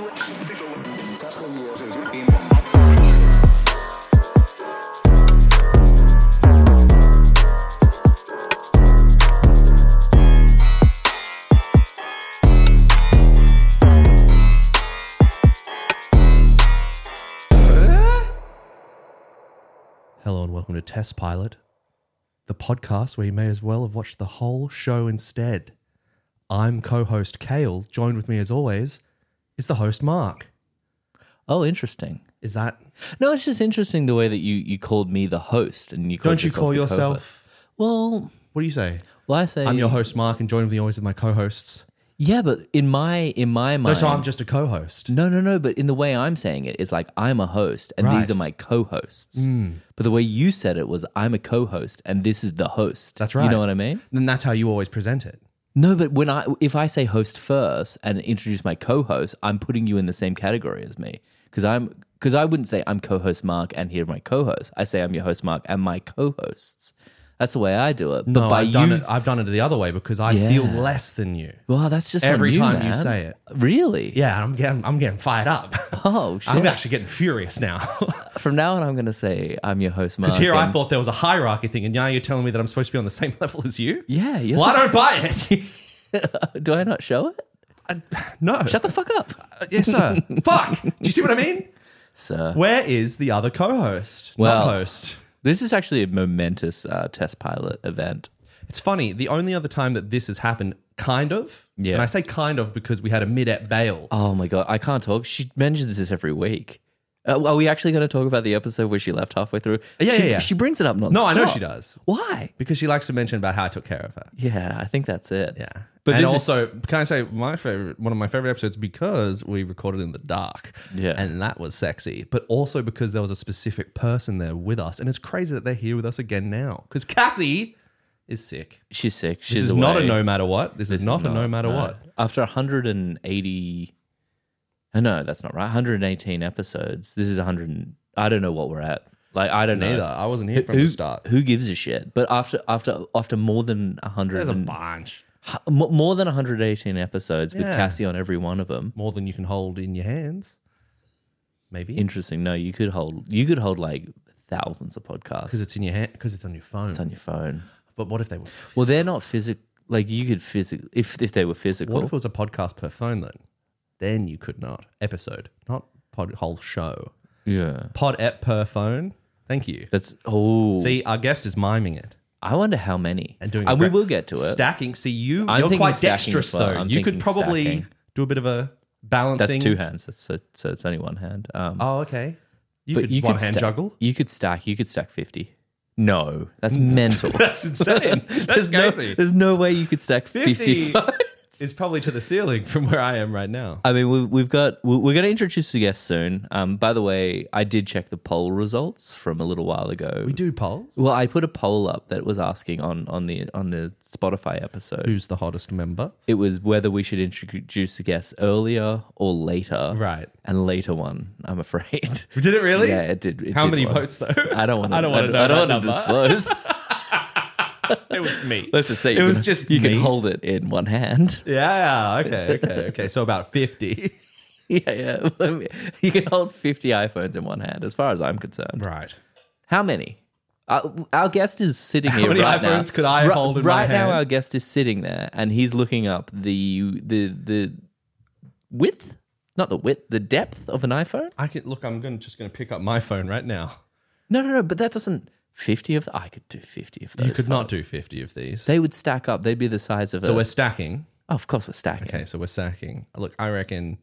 Hello and welcome to Test Pilot, the podcast where you may as well have watched the whole show instead. I'm co-host Kale. Joined with me as always is the host Mark. Oh, interesting. Is that... No, it's just interesting the way that you called me the host and you called Don't you call the yourself... co-host. Well... What do you say? Well, I say... I'm your host Mark and joined with me always with my co-hosts. Yeah, but in my mind... No, so I'm just a co-host. No, but in the way I'm saying it, it's like I'm a host and Right. these are my co-hosts. But the way you said it was I'm a co-host and this is the host. That's right. You know what I mean? Then that's how you always present it. No, but if I say host first and introduce my co-host, I'm putting you in the same category as me. Because I wouldn't say I'm co-host Mark and here are my co-hosts. I say I'm your host Mark and my co-hosts. That's the way I do it. But No, by I've done it the other way because I feel Yeah. less than you. Well, that's just Every on you, time man. you say it. Really? Yeah, I'm getting fired up. Oh, shit. I'm actually getting furious now. From now on, I'm going to say I'm your host, Mark. Because here I and- thought there was a hierarchy thing, and now you're telling me that I'm supposed to be on the same level as you? Yeah. You're Well, I don't buy it. Do I not show it? No. Shut the fuck up. Yes, sir. Fuck. Do you see what I mean? Sir. Where is the other co-host? Well- Not host. This is actually a momentous test pilot event. It's funny. The only other time that this has happened, kind of, Yeah. and I say kind of because we had a mid-ep bail. Oh my God. I can't talk. She mentions this every week. Are we actually going to talk about the episode where she left halfway through? Yeah. She brings it up nonstop. No, I know she does. Why? Because she likes to mention about how I took care of her. Yeah, I think that's it. Yeah. But And this also, is, can I say one of my favorite episodes because we recorded in the dark. Yeah. And that was sexy. But also because there was a specific person there with us. And it's crazy that they're here with us again now. Because Cassie is sick. she's sick. This She's is not a away. no matter what. This is not a no matter what. After 180, no, that's not right. 118 episodes. This is 100. I don't know what we're at. Like I don't know. Neither. I wasn't here from the start. Who gives a shit? But after more than 100, There's a bunch. more than 118 episodes with Yeah. Cassie on every one of them. More than you can hold in your hands. Maybe. Interesting. No, you could hold like thousands of podcasts. Because it's in your hand. Because it's on your phone. It's on your phone. But what if they were... Well, they're not physical. Like you could physical if they were physical. What if it was a podcast per phone then? Then you could not. Episode. Not whole show. Yeah, Pod ep per phone. Thank you. that's See, our guest is miming it. I wonder how many. And doing we great- will get to it. Stacking. See, I'm you're thinking quite stacking dexterous as well. though. I'm You could thinking probably stacking. do a bit of a balancing. That's two hands. So it's only one hand. Oh, okay. You but could you one could hand stack, juggle. You could stack 50. No, that's mental. That's insane. That's crazy. There's no way you could stack 50 phones. It's probably to the ceiling from where I am right now. I mean, we're going to introduce the guest soon. By the way, I did check the poll results from a little while ago. We do polls. Well, I put a poll up that was asking on the Spotify episode. Who's the hottest member? It was whether we should introduce the guests earlier or later. Right. And later one, I'm afraid. Did it really? Yeah, it did. How did many one. votes though? I don't want to. I don't want to know. I don't that want to number. disclose. It was me. Let's just say It was just you me. can hold it in one hand. Yeah. Okay. So about 50. Yeah. You can hold 50 iPhones in one hand, as far as I'm concerned. Right. How many? Our guest is sitting How here many right now. iPhones could I hold in my Right now, hand? our guest is sitting there, and he's looking up the width, not the width, the depth of an iPhone. I can look. I'm just going to pick up my phone right now. No. But that doesn't. 50 of. I could do 50 of those. You could not do phones. 50 of these. They would stack up. They'd be the size of. So we're stacking. Oh, of course, we're stacking. Okay, so we're stacking. Look, I reckon.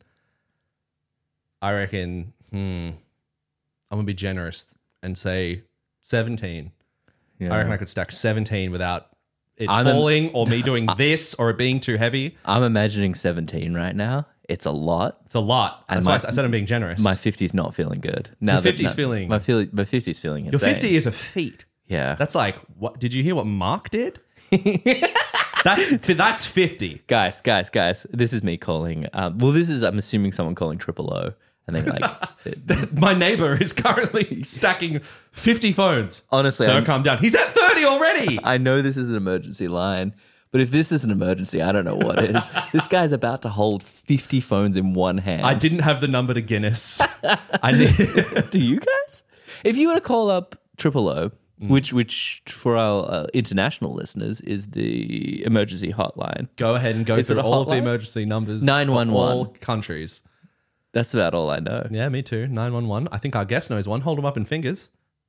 I'm gonna be generous and say 17. Yeah. I reckon I could stack 17 without it I'm falling or me doing this or it being too heavy. I'm imagining 17 right now. It's a lot. It's a lot. And That's why I said I'm being generous. My 50's not feeling good. Now Your 50's feeling- My 50's feeling Your insane. 50 is a feat. Yeah. That's like, what? Did you hear what Mark did? That's 50. Guys, this is me calling. I'm assuming someone calling Triple O, and they're like, My neighbor is currently stacking 50 phones. Honestly, so calm down. He's at 30 already. I know this is an emergency line, But if this is an emergency, I don't know what is. This guy's about to hold 50 phones in one hand. I didn't have the number to Guinness. I need. Do you guys? If you were to call up Triple O, which for our international listeners is the emergency hotline. Go ahead and go Is it through a all of the hotline? emergency numbers. 911. For all countries. That's about all I know. Yeah, me too. 911. I think our guest knows one. Hold them up in fingers.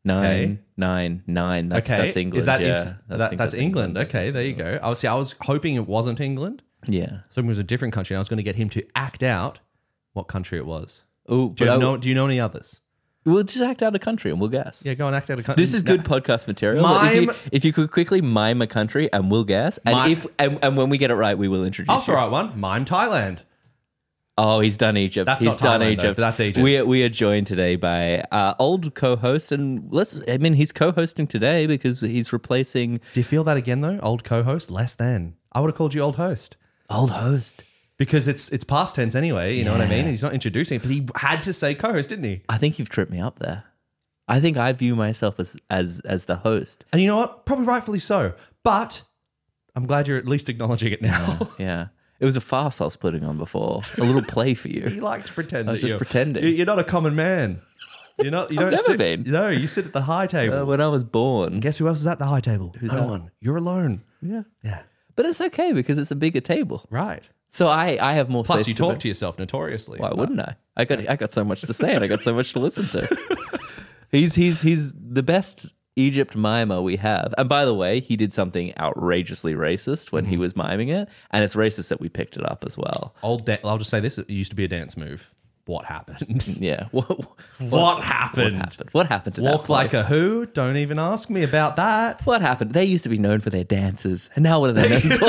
999. That's England. Is that yeah. I think that's England? Okay, there you go. I was hoping it wasn't England. Yeah. So it was a different country. And I was going to get him to act out what country it was. Oh, Do you know any others? We'll just act out a country and we'll guess. Yeah, go and act out a country. This is good podcast material. Mime. If you could quickly mime a country and we'll guess, and and when we get it right, we will introduce. I'll throw out one. Mime Thailand. Oh, he's done Egypt. That's he's not done Thailand, Egypt. though, but that's Egypt. We are joined today by old co-host, and he's co-hosting today because he's replacing Do you feel that again though? Old co-host, less than. I would have called you old host old host. because it's past tense anyway. You know what I mean? He's not introducing it, but he had to say co-host, didn't he? I think you've tripped me up there. I think I view myself as the host. And you know what? Probably rightfully so. But I'm glad you're at least acknowledging it now. Yeah. It was a farce I was putting on before. A little play for you. You like to pretend. I was that just you're- pretending. You're not a common man. You're not. You don't never sit, been. No, you sit at the high table. When I was born. Guess who else is at the high table? No that? one. You're alone. Yeah. Yeah. But it's okay because it's a bigger table. Right. So I have more Plus, space you to talk to yourself notoriously. Why wouldn't I? I got so much to say and I got so much to listen to. He's the best Egypt mimer we have. And by the way, he did something outrageously racist when he was miming it, and it's racist that we picked it up as well. I'll just say this: it used to be a dance move. What happened? Yeah. What happened? What happened? What happened to Walk that like place? a who? Don't even ask me about that. What happened? They used to be known for their dances, and now what are they known for?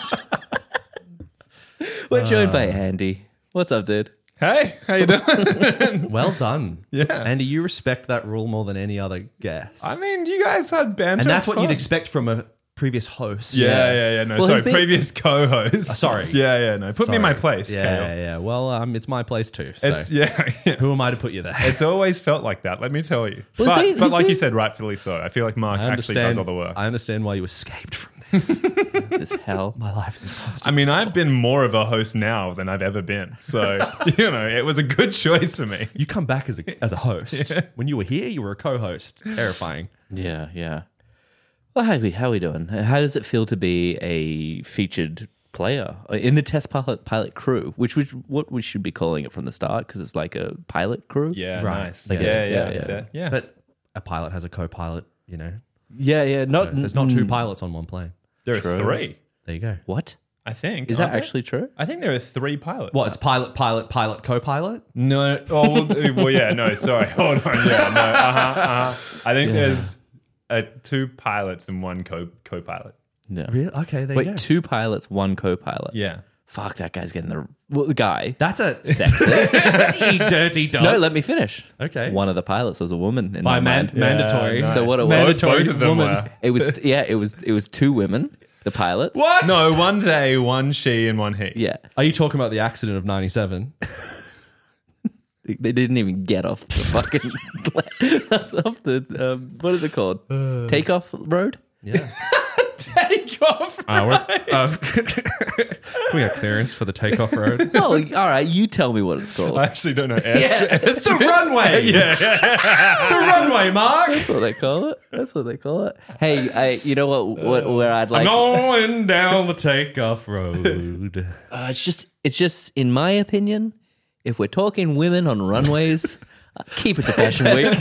We're joined by Andy. What's up, dude? Hey, how you doing? Well done. Yeah. Andy, you respect that rule more than any other guest. I mean, you guys had banter. And that's it's what fun. you'd expect from a previous host. Yeah. No, Well, sorry, he's been- previous co-host. Sorry. Yeah. No, put me in my place. Yeah, Kale. yeah. Well, it's my place too. So It's yeah. who am I to put you there? It's always felt like that. Let me tell you. Well, but he's but like been- you said, rightfully so. I feel like Mark actually does all the work. I understand why you escaped from this. This hell. My life is impossible. I mean, I've been more of a host now than I've ever been. So it was a good choice for me. You come back as a host. When you were here, you were a co-host. Terrifying. Yeah. Well, how we doing? How does it feel to be a featured player in the test pilot crew, which what we should be calling it from the start because it's like a pilot crew? Yeah, Right. nice. Like Yeah. But a pilot has a co-pilot, you know. Yeah. Not There's not two pilots on one plane. There are True. 3, There you go. what I think. is that aren't there? actually true? I think there are 3 pilots. What? It's pilot, co-pilot? No. Oh, well, yeah. No, sorry. Hold on. Yeah. No. I think there's 2 pilots and 1 co-pilot. No. Really? Okay, there you go. Wait, 2 pilots, 1 co-pilot. Yeah. Fuck, that guy's getting the guy. That's a Sexist. you dirty dog. No, let me finish. Okay. One of the pilots was a woman in By my mind. mandatory. nice. So what it was? Mandatory Both of them woman. were. It was 2 women, the pilots. What? No, 1 they, 1 she, and 1 he. Yeah. Are you talking about the accident of 97? They didn't even get off the fucking off the what is it called? Takeoff road? Yeah. Take off. We got clearance for the takeoff road. Well, all right, you tell me what it's called. I actually don't know. It's the runway. Yeah. The runway, Mark. That's what they call it. That's what they call it. Hey, you know what where I'd like Going down the takeoff road. it's just in my opinion, if we're talking women on runways, keep it to Fashion Week.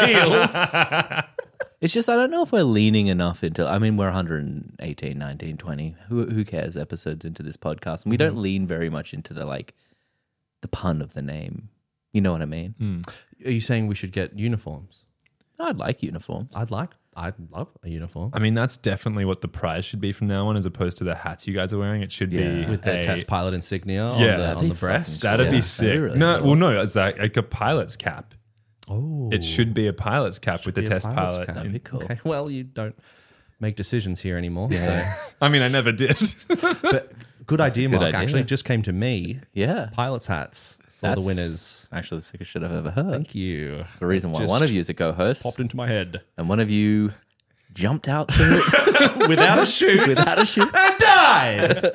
It's just I don't know if we're leaning enough into. I mean, we're 118, 19, 20. Who cares? Episodes into this podcast, and we don't lean very much into the pun of the name. You know what I mean? Are you saying we should get uniforms? I'd like uniforms. I'd love a uniform. I mean, that's definitely what the prize should be from now on, as opposed to the hats you guys are wearing. It should be With the test pilot insignia Yeah. on the breast. fucking That'd Yeah, be that'd sick. be really No, cool. well, no, it's like a pilot's cap. Oh. It should be a pilot's cap with the be a test pilot's pilot. cap. That'd be cool. Okay, well, you don't make decisions here anymore. So. I mean, I never did. But good idea, good Mark. idea. Actually, just came to me. Yeah, Pilot's hats for the That's winners. Actually, the sickest shit I've ever heard. Thank you. The reason why Just one of you is a co-host popped into my head. and one of you jumped out to without a chute, without a shoe. and died.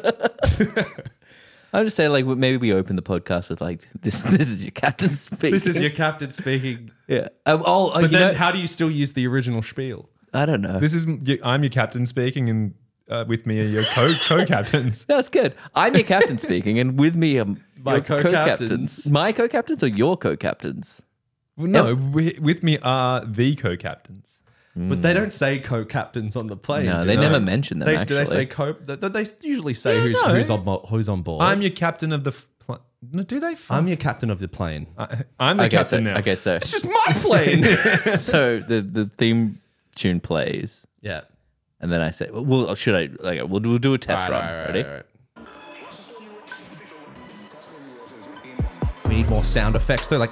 I'm just saying, like, maybe we open the podcast with like, "This is your captain speaking." This is your captain speaking. yeah. But You then, know, how do you still use the original spiel? I don't know. I'm your captain speaking, and with me are your co-captains. That's good. I'm your captain speaking, and with me are My your co-captains. My co-captains or your co-captains? Well, no, with me are the co-captains. But they don't say co-captains on the plane. No, do they never mention them. Do they actually, say co? They usually say no. who's on board. I'm your captain of the. No, do they? I'm your captain of the plane. I'm the okay, so, captain now. okay, so It's just my plane. so the theme tune plays, yeah. and then I say, "Well, should I? Like, we'll do a test run. Ready? Right. We need more sound effects. They're like,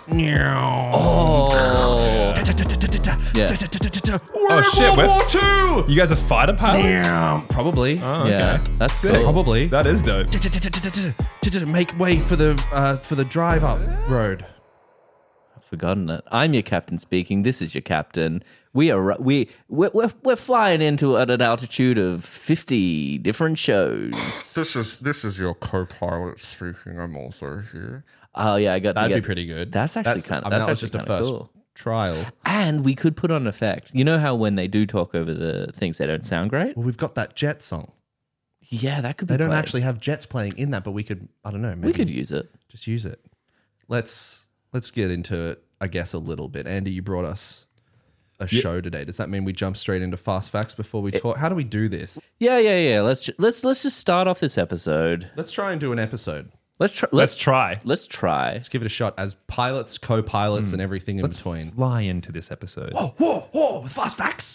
Oh, yeah. Oh shit! World War II. You guys are fighter pilots? Probably. Oh, okay. Yeah, that's Sick. cool. Probably. That is dope. Make way for the drive up road. I've forgotten it. I'm your captain speaking. This is your captain. We're flying into at an altitude of 50 different shows. This is your co-pilot speaking. I'm also here. Oh yeah, I got to That'd get. be pretty good. That's actually kind of. I mean, That's that was just a actually first kinda cool. trial. And we could put on an effect. You know how when they do talk over the things, they don't sound great. Well, we've got that jet song. Yeah, that could be. They don't played. actually have jets playing in that, but we could. I don't know. Maybe We could use it. just use it. Let's get into it. I guess a little bit. Andy, you brought us a show today. Does that mean we jump straight into fast facts before we talk? How do we do this? Yeah. Let's just start off this episode. Let's try and do an episode. Let's try. Let's try. Let's try. Let's give it a shot as pilots, co-pilots, and everything in between. Fly into this episode. Whoa! Fast facts.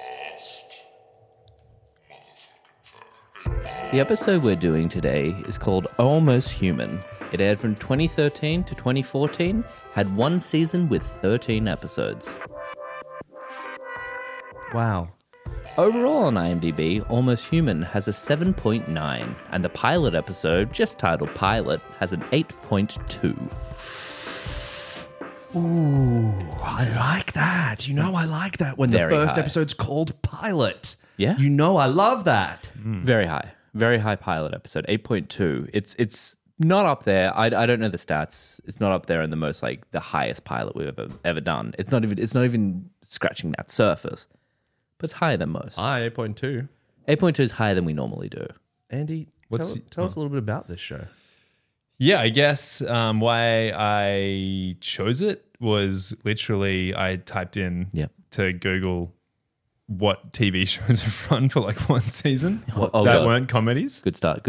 The episode we're doing today is called Almost Human. It aired from 2013 to 2014, had one season with 13 episodes. Wow. Overall on IMDb, Almost Human has a 7.9, and the pilot episode, just titled Pilot, has an 8.2. Ooh, I like that. I like that when Very the first high. episode's called Pilot. Yeah. I love that. Very high pilot episode, 8.2. It's not up there. I don't know the stats. It's not up there in the most like the highest pilot we've ever done. It's not even scratching that surface, but it's higher than most. 8.2. 8.2 is higher than we normally do. Andy, tell us a little bit about this show. Yeah, I guess why I chose it was literally I typed in Yep. to Google what TV shows have run for like one season Oh, that God. weren't comedies. Good start.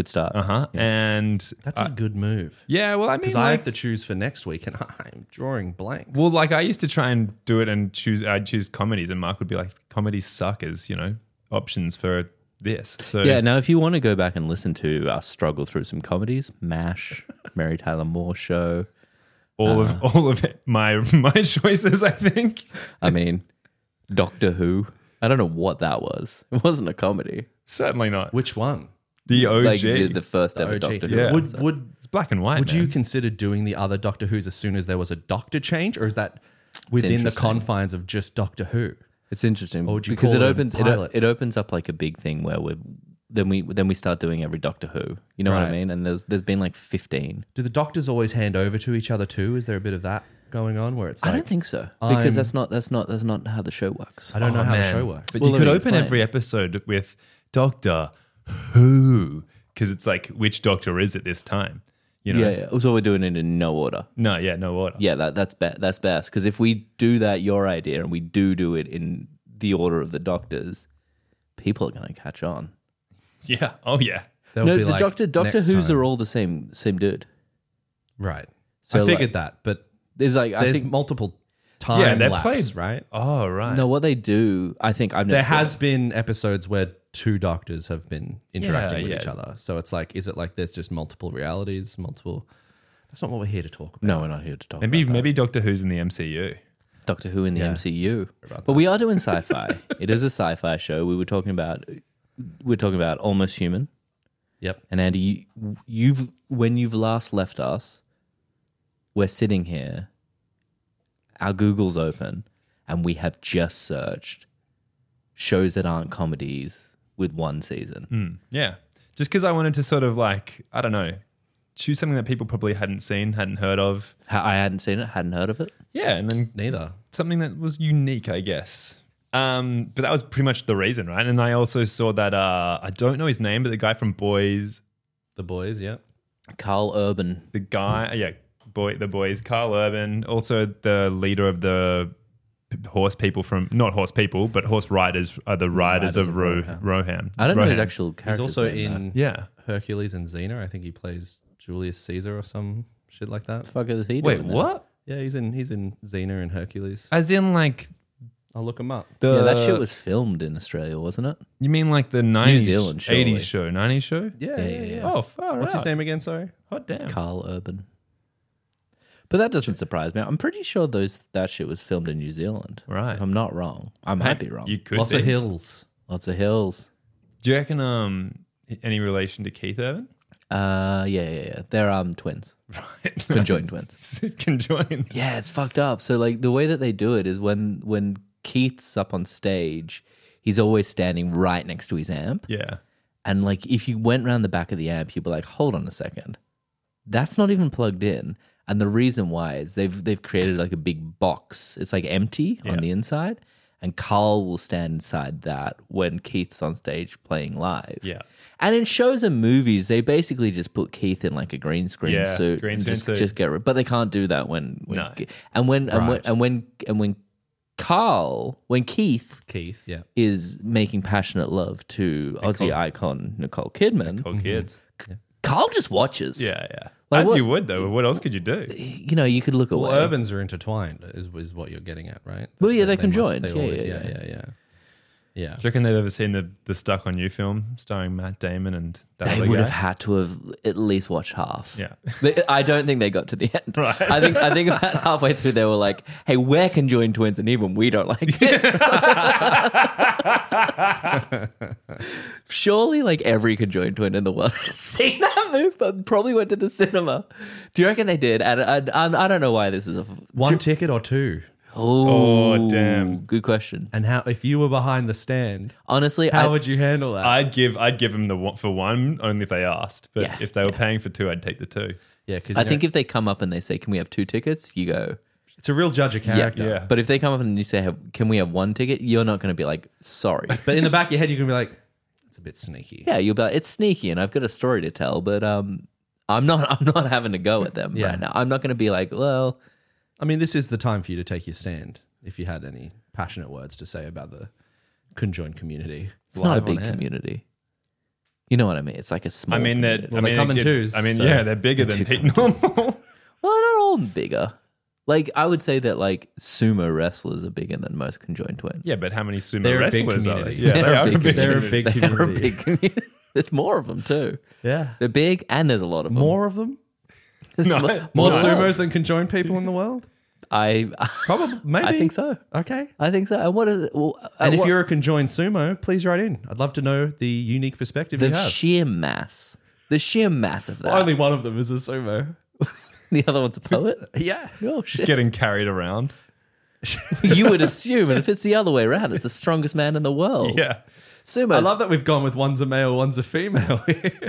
And That's a good move. yeah, well, I mean, Because I have like, to choose for next week, and I'm drawing blanks. well, like I used to try and do it and I'd choose comedies, and Mark would be like, comedies suck as, options for this. So Yeah, now if you want to go back and listen to us struggle through some comedies, MASH, Mary Tyler Moore Show, all of it, my choices, I think. I mean, Doctor Who. I don't know what that was. It wasn't a comedy. Certainly not. Which one? The OG. Like the first ever OG. Doctor Who. Yeah. episode. Would It's black and white. would man. you consider doing the other Doctor Who's as soon as there was a Doctor change, or is that within the interesting. confines of just Doctor Who? It's interesting Or would you because call it it a opens pilot? it opens up like a big thing where we start doing every Doctor Who. You know what I Right. mean? And there's been like 15. Do the Doctors always hand over to each other too? Is there a bit of that going on where it's I like don't think so I'm- because that's not how the show works. I don't know Oh, how the man. show works. But Well, you let could me open explain. every episode with Doctor Who, because it's like, which Doctor is it this time? Yeah. So we're doing it in no order. No order. Yeah, that's best because if we do that your idea and we do it in the order of the Doctors, people are going to catch on. Yeah. Oh, yeah. They'll No, be the like, Doctor next Who's time. are all the same dude. Right. So, I figured like, that, but There's like I there's think multiple time Yeah, they're lapse, played- right? Oh, right. no, what they do, I think I've never There seen has it. been episodes where two doctors have been interacting Yeah, with yeah. each other. So it's like, is it like there's just multiple realities, multiple? That's not what we're here to talk about. No, we're not here to talk Maybe about maybe Doctor Who's in the MCU. Doctor Who in the Yeah. MCU. But we are doing sci-fi. It is a sci-fi show. We're talking about Almost Human. Yep. And Andy, when you've last left us, we're sitting here, our Google's open, and we have just searched shows that aren't comedies with one season. Yeah. Just because I wanted to sort of like, I don't know, choose something that people probably hadn't seen, hadn't heard of. I hadn't seen it, hadn't heard of it. Yeah. And then Neither. something that was unique, I guess. But that was pretty much the reason, right? And I also saw that, I don't know his name, but the guy from Boys, The Boys, yeah. Carl Urban. the Boys, Carl Urban, also the leader of the horse people from, not horse people, but horse riders, are the riders of Rohan. I don't know his Rohan. actual character. He's also in Yeah. Hercules and Xena. I think he plays Julius Caesar or some shit like that. Fuck is he Wait, doing now? what? Yeah, he's in Xena and Hercules. As in like I'll look him up. the... Yeah, that shit was filmed in Australia, wasn't it? You mean like the 90s, New Zealand, surely. 80s show, 90s show? Yeah. Oh, far What's out. his name again? Sorry. Hot damn. Carl Urban. But that doesn't surprise me. I'm pretty sure that shit was filmed in New Zealand. Right. If I'm not wrong. I might be wrong. You could Lots be. of hills. Lots of hills. Do you reckon any relation to Keith Urban? Yeah. They're twins. Conjoined twins. Conjoined. Yeah, it's fucked up. So like the way that they do it is when Keith's up on stage, he's always standing right next to his amp. Yeah. And like if you went round the back of the amp, you'd be like, hold on a second. That's not even plugged in. And the reason why is they've created like a big box. It's like empty on the inside. And Carl will stand inside that when Keith's on stage playing live. Yeah. And in shows and movies, they basically just put Keith in like a green screen Yeah, suit. green and screen just, suit. just get rid. But they can't do that when No. when Keith Keith, yeah. is making passionate love to Aussie icon Nicole Kidman, Cool kids. Carl just watches. Yeah, yeah. Like As what- you would though. What else could you do? You know, you could look Well, away. urbans are intertwined, is what you're getting at, right? Well, yeah, they're They conjoined. they Yeah, always- yeah, yeah. Do you reckon they've ever seen the Stuck on You film starring Matt Damon and that They other would guy? have had to have at least watched half. Yeah. I don't think they got to the end. Right. I think about halfway through they were like, "Hey, we're conjoined twins, and even we don't like this." Surely, like every conjoined twin in the world has seen that movie, but probably went to the cinema. Do you reckon they did? And I don't know why this is a One ticket or two? Oh, damn. Good question. And how if you were behind the stand, Honestly, how would you handle that? I'd give them the one for one only if they asked. But Yeah, if they were paying for two, I'd take the two. yeah, because I think if they come up and they say, "Can we have 2 tickets?" You go, it's a real judge of character. Yeah. But if they come up and you say, "Can we have 1 ticket?" You're not going to be like, "Sorry." But in the back of your head, you're gonna be like, "It's a bit sneaky." Yeah, you'll be like, "It's sneaky, and I've got a story to tell." But I'm not having to go at them Yeah. right now. I'm not going to be like, "Well, I mean, this is the time for you to take your stand. If you had any passionate words to say about the conjoined community, it's not a live on big air. community." You know what I mean? It's like a small. I mean that. community. I mean, they come in it- twos, I mean, so- yeah, they're bigger than normal. Well, they're all bigger. Like I would say that like sumo wrestlers are bigger than most conjoined twins. Yeah, but how many sumo They're a big wrestlers are there? community. Yeah, they They're are a a big big They're a community. big They're a community. big community. There's more of them too. Yeah, They're big, and there's a lot of them. more of them. There's No. More No. sumos than conjoined people in the world. Probably, maybe. I think so. Okay. I think so. And what is it? Well, And if what- you're a conjoined sumo, please write in. I'd love to know the unique perspective the you have. sheer mass of that. Only one of them is a sumo. The other one's a poet. Yeah. Oh Just shit! getting carried around. You would assume, and if it's the other way around, it's the strongest man in the world. Yeah. Sumo. I love that we've gone with one's a male, one's a female.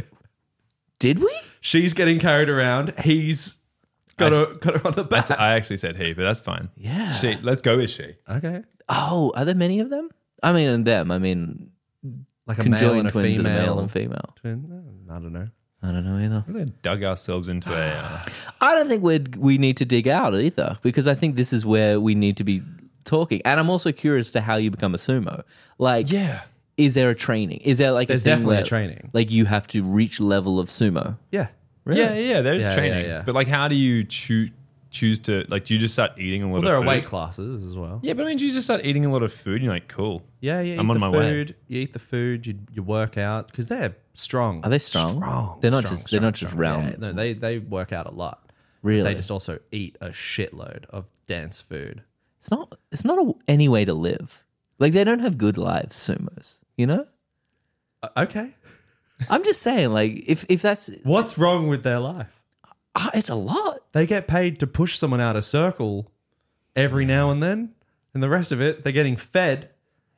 Did we? She's getting carried around. He's got her on the back. I actually said he, but that's fine. Yeah. She. Let's go with she. Okay. Oh, are there many of them? I mean, and them. I mean, Like a male and conjoined a twins female. and a male and female. Twin? I don't know. I don't know either. We dug ourselves into a. I don't think we need to dig out either, because I think this is where we need to be talking. And I'm also curious to how you become a sumo. Like, Yeah. is there a training? Is there like There's a thing definitely a where, training. Like you have to reach level of sumo. Yeah. Yeah. There's Yeah, training, yeah, yeah. but like, how do you choose to like? Do you just start eating a lot Well, of there are food? weight classes as well. Yeah, but I mean, do you just start eating a lot of food? And you're like, cool. Yeah, yeah. I'm eat on the my way. food. You eat the food. You work out because they're strong. Are they strong? Strong. They're not strong, just. They're not just strong. round. Yeah, no, they work out a lot. Really? They just also eat a shitload of dance food. It's not. It's not any way to live. Like they don't have good lives, sumos. You know. Okay. I'm just saying. Like if that's What's wrong with their life? it's a lot. They get paid to push someone out of circle every now and then, and the rest of it, they're getting fed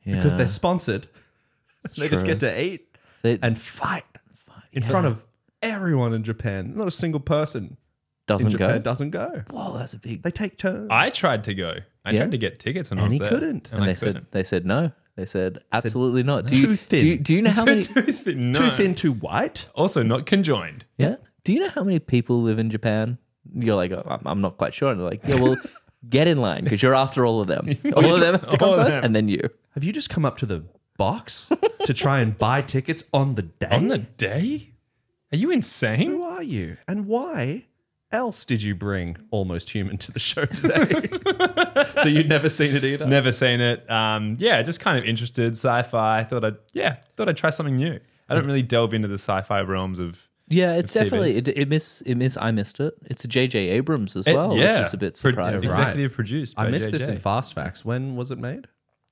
because Yeah. they're sponsored. They just true. get to eat They- and fight in front of everyone in Japan. Not a single person Doesn't in Japan go. doesn't go. Whoa, that's a big. They take turns. I tried to go. I Yeah? tried to get tickets when I And was he there. couldn't. And I they couldn't. said no. They said absolutely not. Too thin. Do you know how many? No. Too thin, too white. Also not conjoined. Yeah. Do you know how many people live in Japan? You're like, oh, I'm not quite sure. And they're like, yeah, well, get in line because you're after all of them. All of them have to come All of first, them. and then you. Have you just come up to the box to try and buy tickets on the day? On the day? Are you insane? Who are you? And why else did you bring Almost Human to the show today? So you'd never seen it either? Never seen it. Yeah, just kind of interested. Sci-fi. Thought I'd try something new. I don't really delve into the sci-fi realms of. Yeah, it's TV. definitely I missed it. It's a J.J. Abrams as well, yeah, which is a bit Pro- surprising. Executive produced. I by missed this JJ. in Fast Facts. When was it made?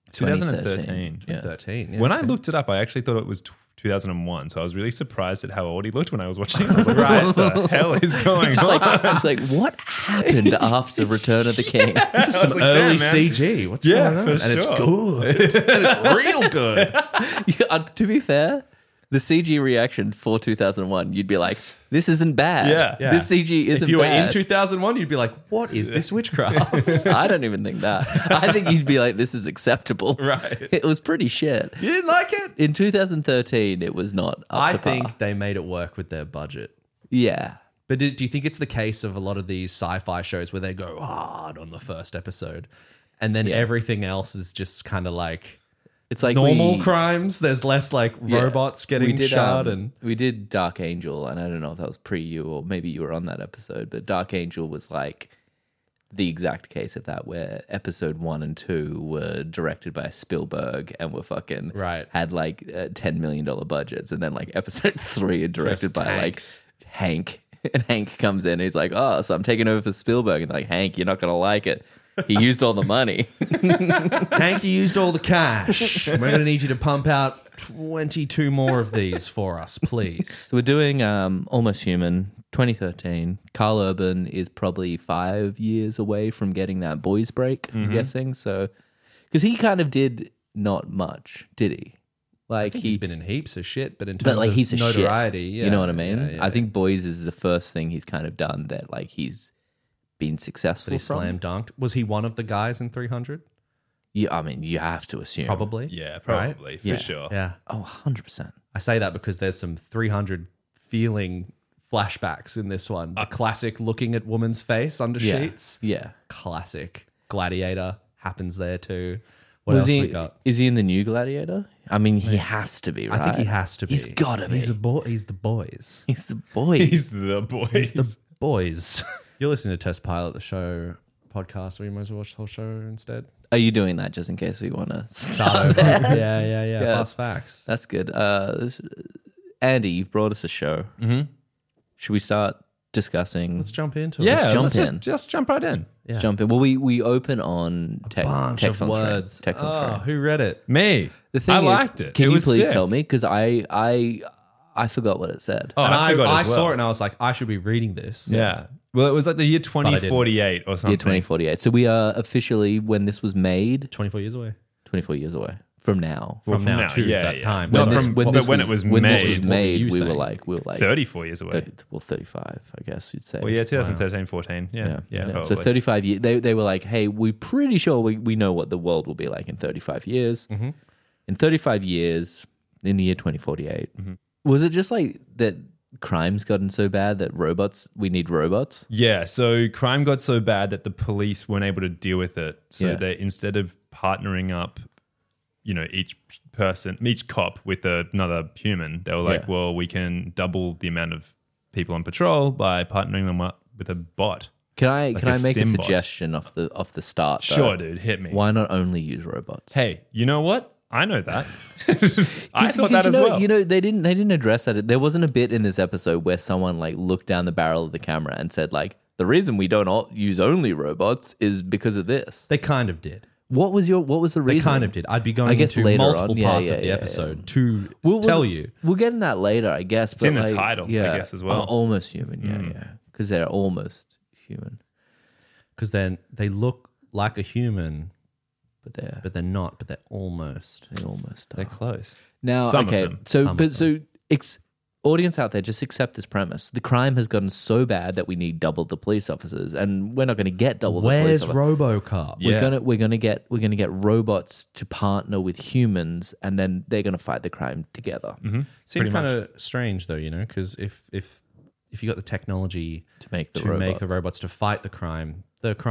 2013. Yeah. 13. Yeah. When I looked it up, I actually thought it was 2001. So I was really surprised at how old he looked when I was watching it. I was like, what the hell is going on? It's like, what happened after Return of the King? This is some like, early damn, man. CG. What's Yeah, going on? for And it's sure. good. And it's real good. Yeah, to be fair, the CG reaction for 2001, you'd be like, this isn't bad. Yeah. Yeah. This CG isn't If you were bad. in 2001, you'd be like, what is this witchcraft? I don't even think that. I think you'd be like, this is acceptable. Right. It was pretty shit. You didn't like it? In 2013, it was not up I to par. think they made it work with their budget. Yeah. But do you think it's the case of a lot of these sci-fi shows where they go hard on the first episode and then everything else is just kind of like It's like normal crimes? There's less like Yeah. robots getting shot and we did Dark Angel, and I don't know if that was pre you or maybe you were on that episode, but Dark Angel was like the exact case of that, where episode 1 and 2 were directed by Spielberg and were fucking Right. had like $10 million budgets, and then like episode 3 are directed Just by tanks. like Hank, and Hank comes in and he's like, oh, so I'm taking over for Spielberg, and like, Hank, you're not gonna like it. He used all the money. Hank, you used all the cash. We're going to need you to pump out 22 more of these for us, please. So we're doing Almost Human 2013. Carl Urban is probably 5 years away from getting that boys break, I'm guessing. So, because he kind of did not much, did he? Like He's been in heaps of shit, but in terms but like of heaps of notoriety, shit. yeah, You know what I mean? yeah, yeah. I think Boys is the first thing he's kind of done that like he's been successful he from. slam dunked. Was he one of the guys in 300? Yeah, I mean, you have to assume. Probably. Yeah, Right? probably, for Yeah. sure. Yeah. Oh, 100%. I say that because there's some 300 feeling flashbacks in this one. The classic looking at woman's face under Yeah. sheets. Yeah. Classic. Gladiator happens there too. What Was else he, we got? Is he in the new Gladiator? I mean, he has to be, right? I think he has to be. He's gotta be. He's the boys. He's the boy. He's the boy. The boys. You're listening to Test Pilot, the show podcast, where you might as well watch the whole show instead. Are you doing that just in case we want to Start over. Yeah. Fast facts. That's good. Andy, you've brought us a show. Mm-hmm. Should we start discussing? Let's jump into it. Yeah, jump let's in. just jump right in. Yeah. Jump in. Well, we open on Bunch text of on screen. words. Text on Oh, screen. who read it? Me. The thing I is, liked it. Can It you was please sick. tll me? Because I forgot what it said. Oh, And I forgot I as well. saw it and I was like, I should be reading this. Yeah. Well, it was like the year didn't. 2048 or something. Year 2048. So we are officially, when this was made, 24 years away. 24 years away from now. Well, From now to that time. Well, When this- from, when but this when was- it was when made, this was made, you we were saying? like 34 years away. 35, I guess you'd say. Well, yeah, 2013, 14. Yeah. Yeah. Probably. So 35 years. They were like, hey, we're pretty sure we know what the world will be like in 35 years. Mm-hmm. In 35 years, in the year 2048, was it just like that crime's gotten so bad that we need robots? Yeah, so crime got so bad that the police weren't able to deal with it. So Yeah. they, instead of partnering up, each cop with another human, they were like, Yeah. well, we can double the amount of people on patrol by partnering them up with a bot. Can I a make a Simbot. suggestion off the start? though? Sure, dude, hit me. Why not only use robots? Hey, you know what? I know that. I Because thought that as well. they didn't address that. There wasn't a bit in this episode where someone like looked down the barrel of the camera and said like, the reason we don't use only robots is because of this. They kind of did. What was the They reason? kind of did. I'd be going I guess into later multiple on. Yeah, parts yeah, of the yeah, episode to tell you. We'll get in that later, I guess. But in the like, title, I yeah. guess, as well. Almost human, yeah. Because they're almost human. Because then they look like a human, but they're not. But they're almost. they almost are. They're close. Now, Some of okay, them. so audience out there, just accept this premise. The crime has gotten so bad that we need double the police officers, and we're not going to get double the police Where's officers. RoboCop? Yeah. We're gonna get robots to partner with humans, and then they're gonna fight the crime together Seems Pretty kind of strange though, because if you got the technology to make the robots to fight the crime,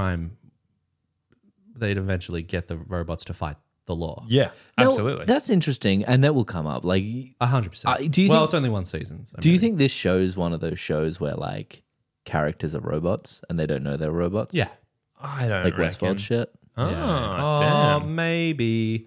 they'd eventually get the robots to fight the law. Yeah, Now, absolutely. that's interesting, and that will come up. Like, 100%. do you well, think- it's only one season. So do you maybe. think this show is one of those shows where like characters are robots and they don't know they're robots? Yeah. I don't like reckon. Westworld shit. Oh, Yeah. damn. Maybe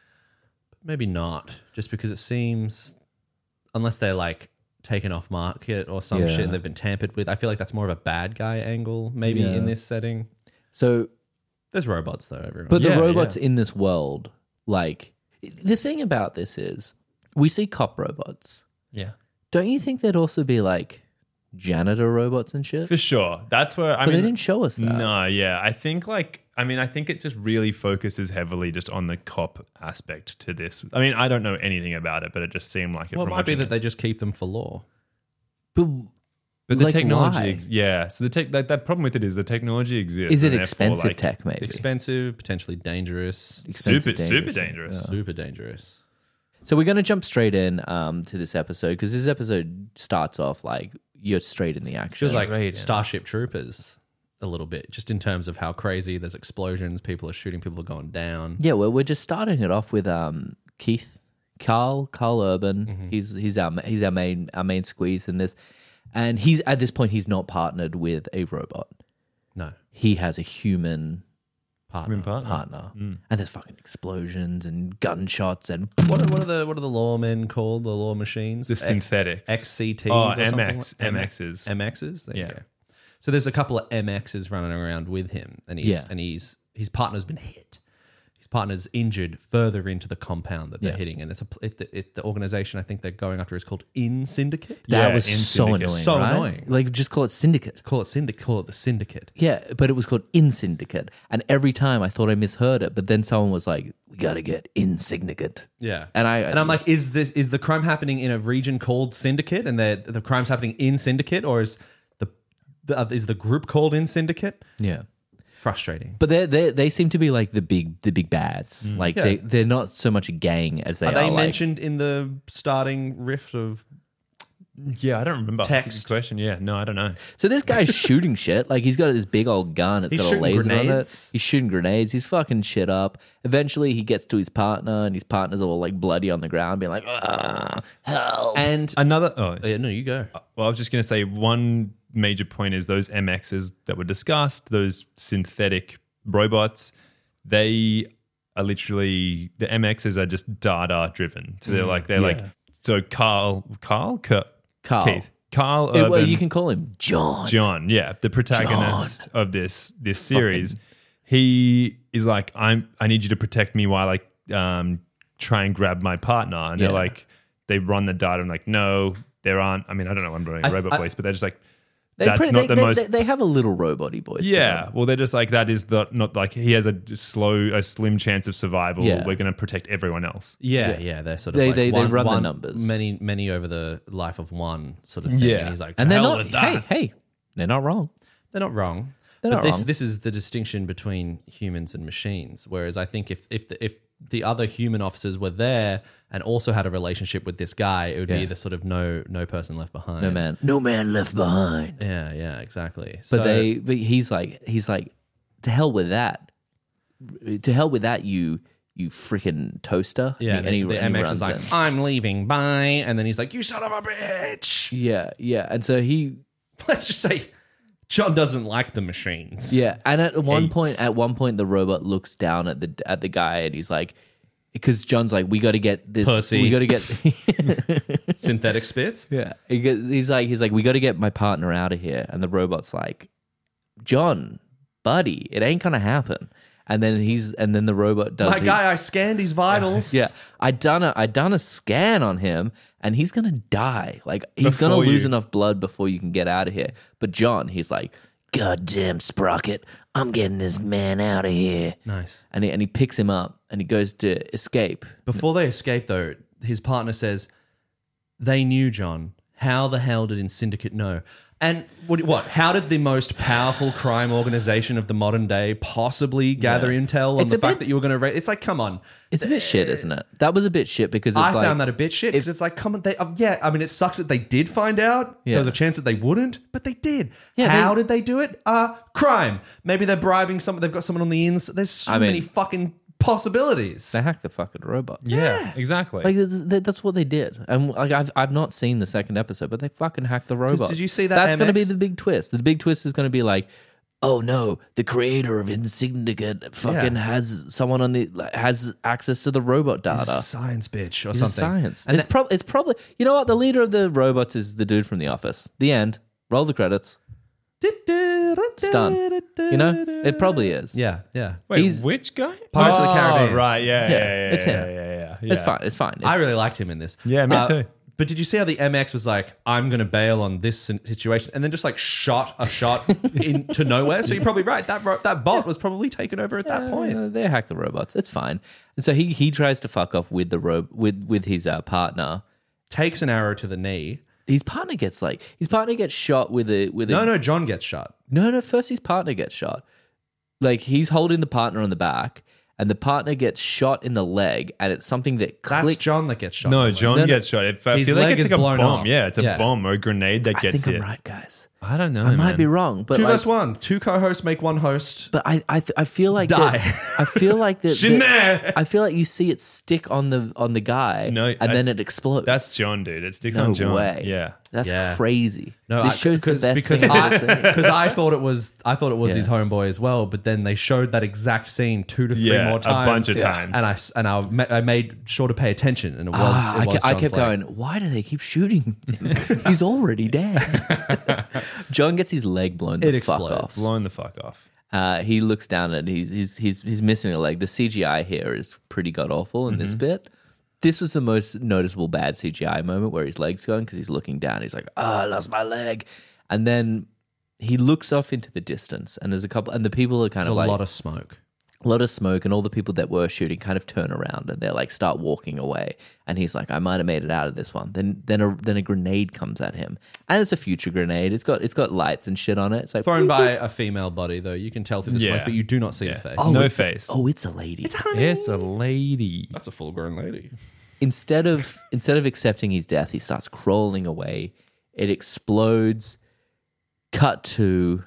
not. Just because it seems, unless they're like taken off market or some Yeah. shit and they've been tampered with. I feel like that's more of a bad guy angle, maybe Yeah. in this setting. So, There's robots though, everyone. but Yeah, the robots in this world, like the thing about this is, we see cop robots. Yeah. Don't you think there'd also be like janitor robots and shit? For sure. That's where, I But mean, they didn't show us that. no, yeah. I think it just really focuses heavily just on the cop aspect to this. I mean, I don't know anything about it, but it just seemed like it. well, it from might be watching that it. they just keep them for law. But But the like, technology, why? yeah. So that problem with it is the technology exists. Is it and therefore, expensive like, tech? Maybe Expensive, potentially dangerous, Expensive, super dangerous. super dangerous. So we're going to jump straight in to this episode because this episode starts off like you're straight in the action. Feels like Straight in. Starship Troopers a little bit, just in terms of how crazy. There's explosions, people are shooting, people are going down. Yeah, well, we're just starting it off with Carl Urban. Mm-hmm. He's our main squeeze in this, and he's at this point he's not partnered with a robot. No, He has a human partner. partner, and there's fucking explosions and gunshots and What are the lawmen called? The law machines? The synthetics. XCTs. Oh, or something MX. like- MXs. MXs. There you Yeah. go. So there's a couple of MXs running around with him, and his partner's been hit. His partner's injured further into the compound that they're Yeah. hitting, and the organization I think they're going after is called In Syndicate. that Yeah, was in so Syndicate. annoying. So right? annoying. Like just call it Syndicate. Call it the Syndicate. Yeah, but it was called In Syndicate, and every time I thought I misheard it, but then someone was like, "We got to get In Syndicate." Yeah, And I'm like, is the crime happening in a region called Syndicate, and the crime's happening in Syndicate, or is the group called In Syndicate? Yeah. Frustrating. But they seem to be like the big bads. Like Yeah. they're not so much a gang as they Are are. they like, mentioned in the starting riff of? Yeah, I don't remember. That's a Text. good question. Yeah, no, I don't know. So this guy's shooting shit. Like he's got this big old gun. It's He's got a shooting laser on it. grenades. He's shooting grenades. He's fucking shit up. Eventually, he gets to his partner, and his partner's all like bloody on the ground, being like, "Help!" And Another. yeah, no, you go. Well, I was just going to say one major point is those MXs that were discussed, those synthetic robots, they are literally, the MXs are just data driven. So they're like, so Carl, Keith, Carl Urban, Well, you can call him John. John, yeah, the protagonist of this series, he is like, I need you to protect me while I try and grab my partner. And they're Yeah. like, they run the data and like, no, there aren't. I mean, I don't know, I'm doing a robot voice, but they're just like, that's not the most. They have a little robot-y voice. to Yeah, them. well, they're just like, that is not like he has a slim chance of survival. Yeah. We're going to protect everyone else. Yeah, they're sort of They like run the numbers. many over the life of one sort of thing. Yeah. And he's like, and they're hell not. with that. Hey, they're not wrong. They're not wrong. They're but not this wrong. this is the distinction between humans and machines. Whereas I think if the other human officers were there and also had a relationship with this guy, it would be Yeah. the sort of no person left behind. No man left behind. Yeah, exactly. But he's like, to hell with that. To hell with that, you freaking toaster. yeah, and he the and he MX runs is like, in. I'm leaving, bye. And then he's like, you son of a bitch. Yeah, and so he, Let's just say John doesn't like the machines. yeah, and at one Hates. point, the robot looks down at the guy, and he's like, because John's like, we got to get this, Pussy. we got to get, Synthetic spits. yeah, he's like, we got to get my partner out of here, and the robot's like, John, buddy, it ain't gonna happen, and then the robot does My guy, I scanned his vitals. Yeah, I done a scan on him, and he's gonna die. Like he's gonna Before lose you. enough blood before you can get out of here. But John, he's like, goddamn Sprocket, I'm getting this man out of here. Nice. And he picks him up and he goes to escape. Before they escape, though, his partner says, they knew John. How the hell did Syndicate know? And what? How did the most powerful crime organization of the modern day possibly gather intel on It's the a fact bit- that you were going to... It's like, come on. It's a bit shit, isn't it? That was a bit shit because it's I like... found that a bit shit because it's like, come on, I mean, it sucks that they did find out. Yeah. There was a chance that they wouldn't, but they did. Yeah, How did they do it? Crime. Maybe they're bribing someone. They've got someone on the ins. There's so many fucking possibilities. They hacked the fucking robots. Yeah, exactly. Like that's what they did, and like I've not seen the second episode, but they fucking hacked the robots. did you see that That's going to be MX? the big twist. The big twist is going to be like, oh no, the creator of Syndicate fucking has access to the robot He's a data. science bitch or He's a something. science. And It's probably you know what, the leader of the robots is the dude from The Office. The end. Roll the credits. It's done. You know, it probably is. Yeah, yeah. Wait, he's- which guy? Pirates of the Caribbean. Right, yeah, it's him. Yeah. It's fine. It's fine. I really liked him in this. Yeah, me too. But did you see how the MX was like, I'm going to bail on this situation, and then just like shot into nowhere? So you're probably right. That bot was probably taken over at that point. They hack the robots. It's fine. And so he tries to fuck off with the with his partner. Takes an arrow to the knee. His partner gets shot with a No, John gets shot. No, first his partner gets shot. Like he's holding the partner on the back and the partner gets shot in the leg and it's something that That's clicks. John that gets shot. No, John No. gets shot. I His feel leg like it's is like a blown bomb. off. Yeah, it's a Yeah. bomb or a grenade that I gets think hit. I'm right, guys. I don't know. I might be wrong, but 2 like, vs 1. 2 co-hosts make one host. but I feel like Die. I feel like that. Shanae. I feel like you see it stick on the guy, No, and then it explodes. That's John, dude. It sticks no on John. way. Yeah. That's Yeah. crazy. No, this shows the best because thing I've ever seen. because I thought it was Yeah. his homeboy as well, but then they showed that exact scene 2 to 3 Yeah, more a times, bunch of times. and I made sure to pay attention, and it was. I John's kept leg. going, why do they keep shooting him? He's already dead. John gets his leg blown the It fuck explodes. off. Blown the fuck off. He looks down and he's missing a leg. The CGI here is pretty god awful in this bit. This was the most noticeable bad CGI moment where his leg's going because he's looking down. He's like, I lost my leg. And then he looks off into the distance and there's a couple, and the people are kind There's of a like, lot of smoke. a lot of smoke, and all the people that were shooting kind of turn around and they're like start walking away. And he's like, I might have made it out of this one. Then a grenade comes at him, and it's a future grenade. It's got lights and shit on it. It's like Thrown by a female body, though. You can tell through the smoke, Yeah. but you do not see the face. No it's face. it's a lady. It's a lady. That's a full-grown lady. Instead of accepting his death, he starts crawling away. It explodes. Cut to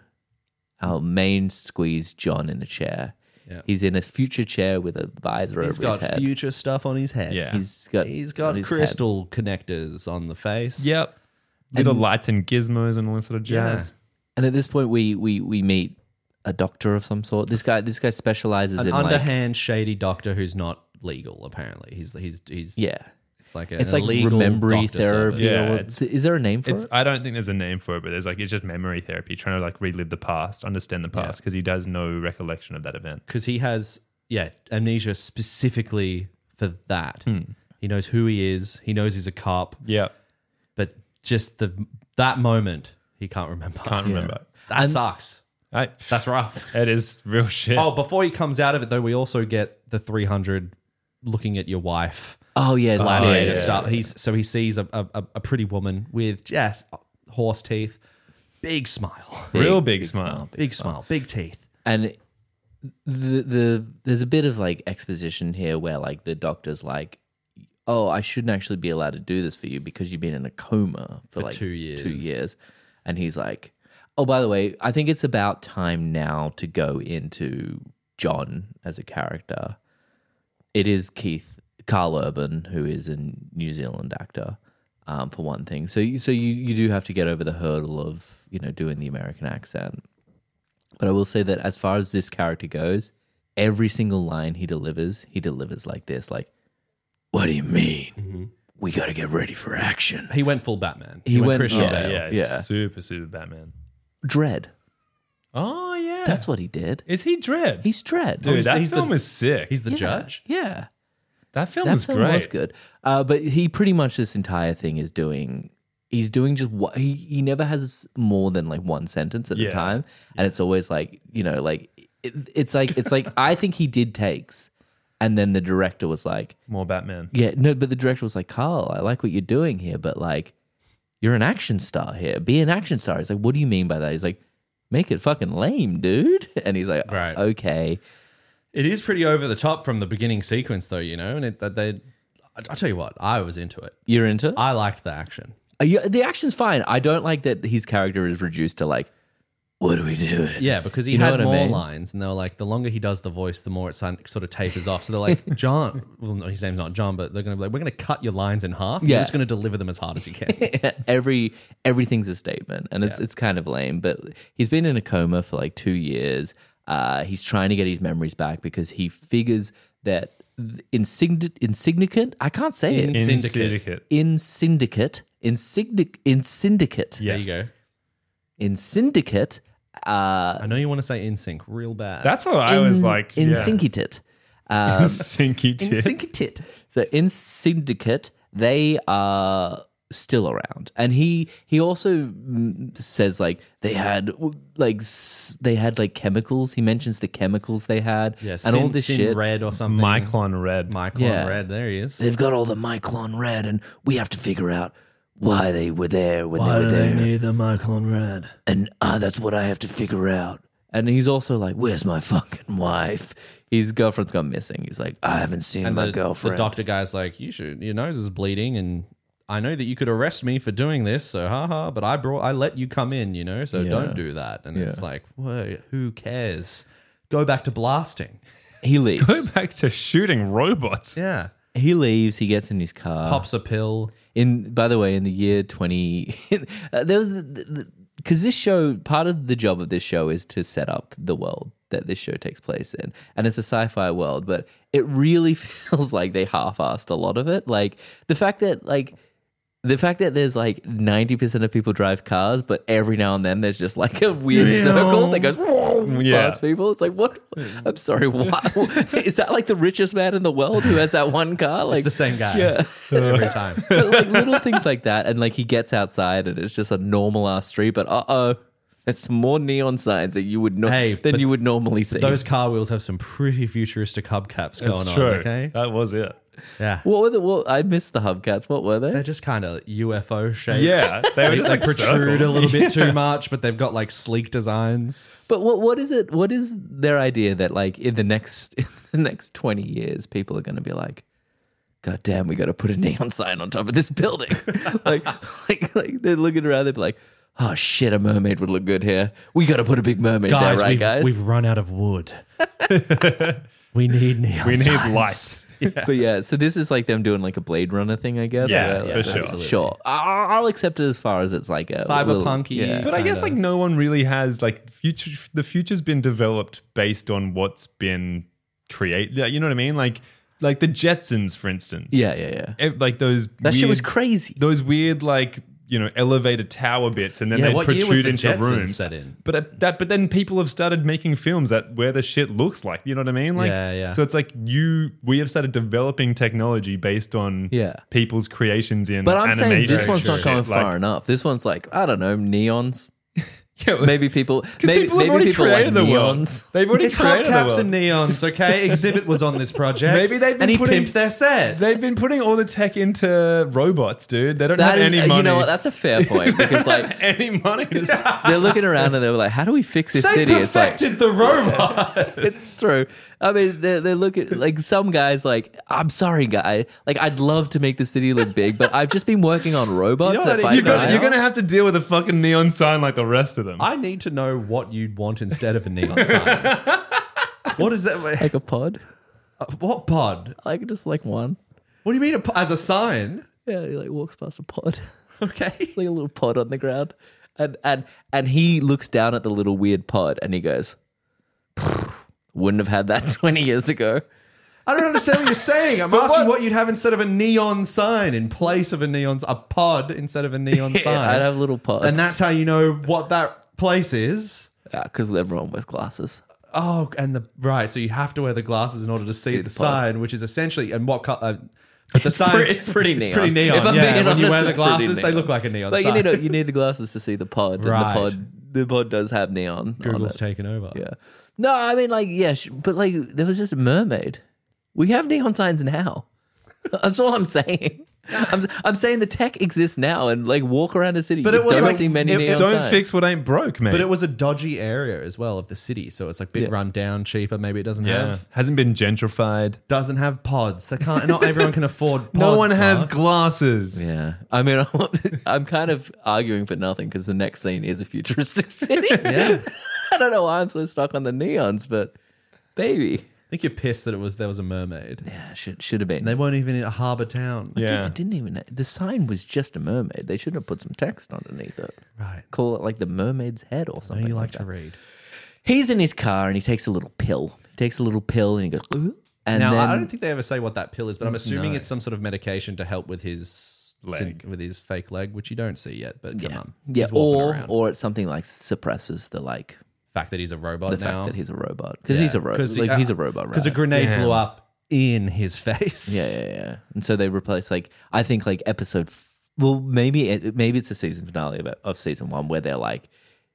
our main squeeze John in a chair. Yeah. He's in a future chair with a visor He's over his got head. future stuff on his head. Yeah. He's got on his crystal connectors on the face. Yep. Little lights and gizmos and all that sort of jazz. head. And at this point, we meet a doctor of some sort. This guy specializes An in underhand, shady doctor who's not legal. Apparently, he's yeah. It's like It's an like illegal memory doctor therapy. service. Yeah, or- it's- is there a name for It's. it? I don't think there's a name for it, but it's just memory therapy, trying to like relive the past, understand the past, because he does no recollection of that event. Because he has amnesia specifically for that. Hmm. He knows who he is. He knows he's a cop, Yeah, but just that moment he can't remember. can't remember. That sucks. That's rough. It is real shit. Oh, before he comes out of it though, we also get the 300 looking at your wife. Oh yeah, Gladiator yeah. stuff. He sees a pretty woman with horse teeth, big smile, real big smile. big smile, big teeth. And there's a bit of like exposition here where like the doctor's like, oh, I shouldn't actually be allowed to do this for you because you've been in a coma for like 2 years. 2 years. And he's like, oh, by the way, I think it's about time now to go into John as a character. It is Carl Urban, who is a New Zealand actor, for one thing. So you do have to get over the hurdle of, doing the American accent. But I will say that as far as this character goes, every single line he delivers like this, like, what do you mean? Mm-hmm. We got to get ready for action. He went full Batman. He went- Christian yeah, Bale. Yeah, Yeah. super Batman. Dredd. Oh yeah, That's what he did. Is he Dredd? He's Dredd. Dude, that he's the- film is sick. He's the Yeah, judge. Yeah. that film That is film great. was good. But he pretty much this entire thing is doing he's doing just what he never has more than like one sentence at a Yeah. time, and it's always like it's like I think he did takes, and then the director was like, More Batman. yeah, no, but the director was like, Carl, I like what you're doing here, but like, you're an action star here. Be an action star. He's like, what do you mean by that? He's like, make it fucking lame, dude. And he's like, Right. okay. It is pretty over the top from the beginning sequence, though, you know. And I'll tell you what, I was into it. You're into it? I liked the action. The action's fine. I don't like that his character is reduced to like, what do we do? Yeah, because he You know had what I more mean? lines, and they were like, the longer he does the voice, the more it sort of tapers off. So they're like, John, well, no, his name's not John, but they're going to be like, we're going to cut your lines in half. Yeah. You're just going to deliver them as hard as you can. Everything's a statement, and it's kind of lame. But he's been in a coma for like 2 years. He's trying to get his memories back because he figures that in Syndicate, I can't say it. In Syndicate. Syndicate. In Syndicate. There Yes. you go. In Syndicate. I know you want to say in sync real bad. That's what I was like. In yeah. Syndicate. Sinky tit. Syndicate. So in Syndicate, they are still around, and he also says like they had like chemicals. He mentions the chemicals they had, Yeah, and all this shit. red or something. Myclon Red. Myclon Yeah. red. There he is. They've got all the Myclon Red, and we have to figure out why they were there when they were there. need the Myclon red? And that's what I have to figure out. And he's also like, where's my fucking wife? His girlfriend's gone missing. He's like, I haven't seen And my the girlfriend. doctor guy's like, your nose is bleeding, and I know that you could arrest me for doing this, so haha, but I let you come in, you know, so Yeah. don't do that. And it's Yeah. like, whoa, who cares? Go back to blasting. He leaves. Go back to shooting robots. Yeah. He leaves. He gets in his car. Pops a pill. By the way, in the year 20, there was because this show, part of the job of this show is to set up the world that this show takes place in, and it's a sci-fi world, but it really feels like they half-assed a lot of it. Like the fact that there's like 90% of people drive cars, but every now and then there's just like a weird circle that goes past people. It's like, what? I'm sorry, what? Is that like the richest man in the world who has that one car? Like The same guy. Yeah. Every time. But like little things like that, and like he gets outside and it's just a normal ass street, but there's some more neon signs that you would know Hey, than but you would normally see. Those car wheels have some pretty futuristic hubcaps going That's on, true. okay? That was it. Yeah. What were I missed the hubcats. What were They're they? just kind of UFO shaped. Yeah. They were just They like protrude circles. a little bit too much, but they've got like sleek designs. But what is it? What is their idea that like in the next 20 years, people are going to be like, God damn, we got to put a neon sign on top of this building. like they're looking around, they're like, oh shit, a mermaid would look good here. We got to put a big mermaid there, right, guys? We've run out of wood. We need neon We need signs. lights. But yeah, so this is like them doing like a Blade Runner thing, I guess. Yeah, Where, for like, sure. Sure, I'll accept it as far as it's like a Cyberpunk-y. little- But I guess like Kinda. no one really has like the future's been developed based on what's been created. You know what I mean? Like the Jetsons, for instance. Yeah. Like those That shit was weird- crazy. Those weird like elevator tower bits, and then Yeah, they what year was protrude the into Jetsons rooms. set in? But then people have started making films where the shit looks like. You know what I mean? Like, Yeah. So it's like we have started developing technology based on Yeah. people's creations in. But I'm saying animation this one's not shit. going Like, far enough. This one's like, I don't know, neons. yeah, Maybe people, maybe people have already people like created the world. neons. They've already It's created the hubcaps world. and neons, okay? Exhibit was on this project. Maybe they've been and he putting- pimped their set. They've been putting all the tech into robots, dude. They don't That have is, any money. you know what? That's a fair point because like any money. they're looking around and they're like, how do we fix this They city? It's like perfected the robot. it's true. I mean, they're looking like some guys like, I'm sorry, guy. Like, I'd love to make the city look big, but I've just been working on robots You know that what? fight You're crime. You're gonna have to deal with a fucking neon sign like the rest of them. I need to know what you'd want instead of a neon sign. What is that? like a pod. What pod? Like just like one. What do you mean as a sign? Yeah, he like walks past a pod. Okay. It's like a little pod on the ground. And he looks down at the little weird pod and he goes, wouldn't have had that 20 years ago. I don't understand what you're saying. I'm asking what you'd have instead of a neon sign in place of a pod instead of a neon sign. I'd have little pods. and that's how you know what that place is. because everyone wears glasses. Oh, and right. So you have to wear the glasses in order to see the the pod. sign, which is essentially, and what But the sign, it's pretty neon. It's pretty neon. If I'm yeah, being when you honest, wear the it's pretty glasses, they neon. look like a neon But sign. you need the glasses to see the pod. Right. And the pod does have neon on Google's it. taken over. Yeah. No, I mean, like, yeah, but like, there was just a mermaid. We have neon signs now. That's all I'm saying. I'm saying the tech exists now, and like walk around a city. But you it was don't like- see many it- neon Don't signs. fix what ain't broke, mate. But it was a dodgy area as well of the city, so it's like a bit Yeah. run down, cheaper. Maybe it doesn't yeah, hasn't been gentrified. have pods. They can't. Not everyone can afford pods. No one has Mark. glasses. Yeah, I mean, I'm kind of arguing for nothing because the next scene is a futuristic city. Yeah. I don't know why I'm so stuck on the neons, but baby, I think you're pissed that there was a mermaid. yeah, should have been. They weren't even in a harbour town. Yeah. It didn't even. The sign was just a mermaid. They should have put some text underneath it. Right. Call it like the mermaid's head or I something. know you like that. to read. He's in his car and he takes a little pill. And he goes, "Ugh," and Now, then I don't think they ever say what that pill is, but I'm assuming No. it's some sort of medication to help with his Leg. with his fake leg, which you don't see yet. But come yeah, on, yeah, He's walking or around. or it's something like suppresses the like fact that he's a robot the now. fact that he's a robot because he's a robot. He's a robot, right? Because a grenade Damn. blew up in his face. Yeah. And so they replace like I think like maybe it's a season finale of season 1 where they're like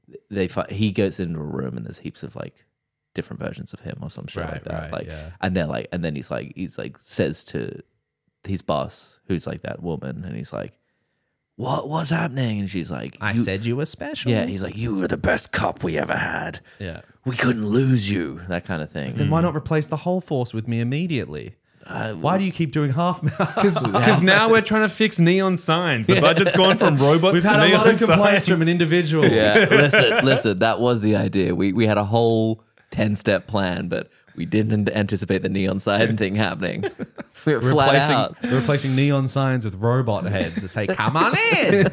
he goes into a room and there's heaps of like different versions of him or some shit like that. Right, Like yeah. and they're like and then he's like says to his boss who's like that woman and he's like, what's happening? And she's like, I said you were special. yeah. He's like, you were the best cop we ever had. Yeah. We couldn't lose you. That kind of thing. Then why not replace the whole force with me immediately? Why do you keep doing half? Because now we're trying to fix neon signs. The budget's gone from robots We've to had a neon lot of complaints signs. from an individual. Yeah, listen. That was the idea. We had a whole 10-step plan, but we didn't anticipate the neon sign thing happening. We were flat out. We're replacing neon signs with robot heads that say, come on in.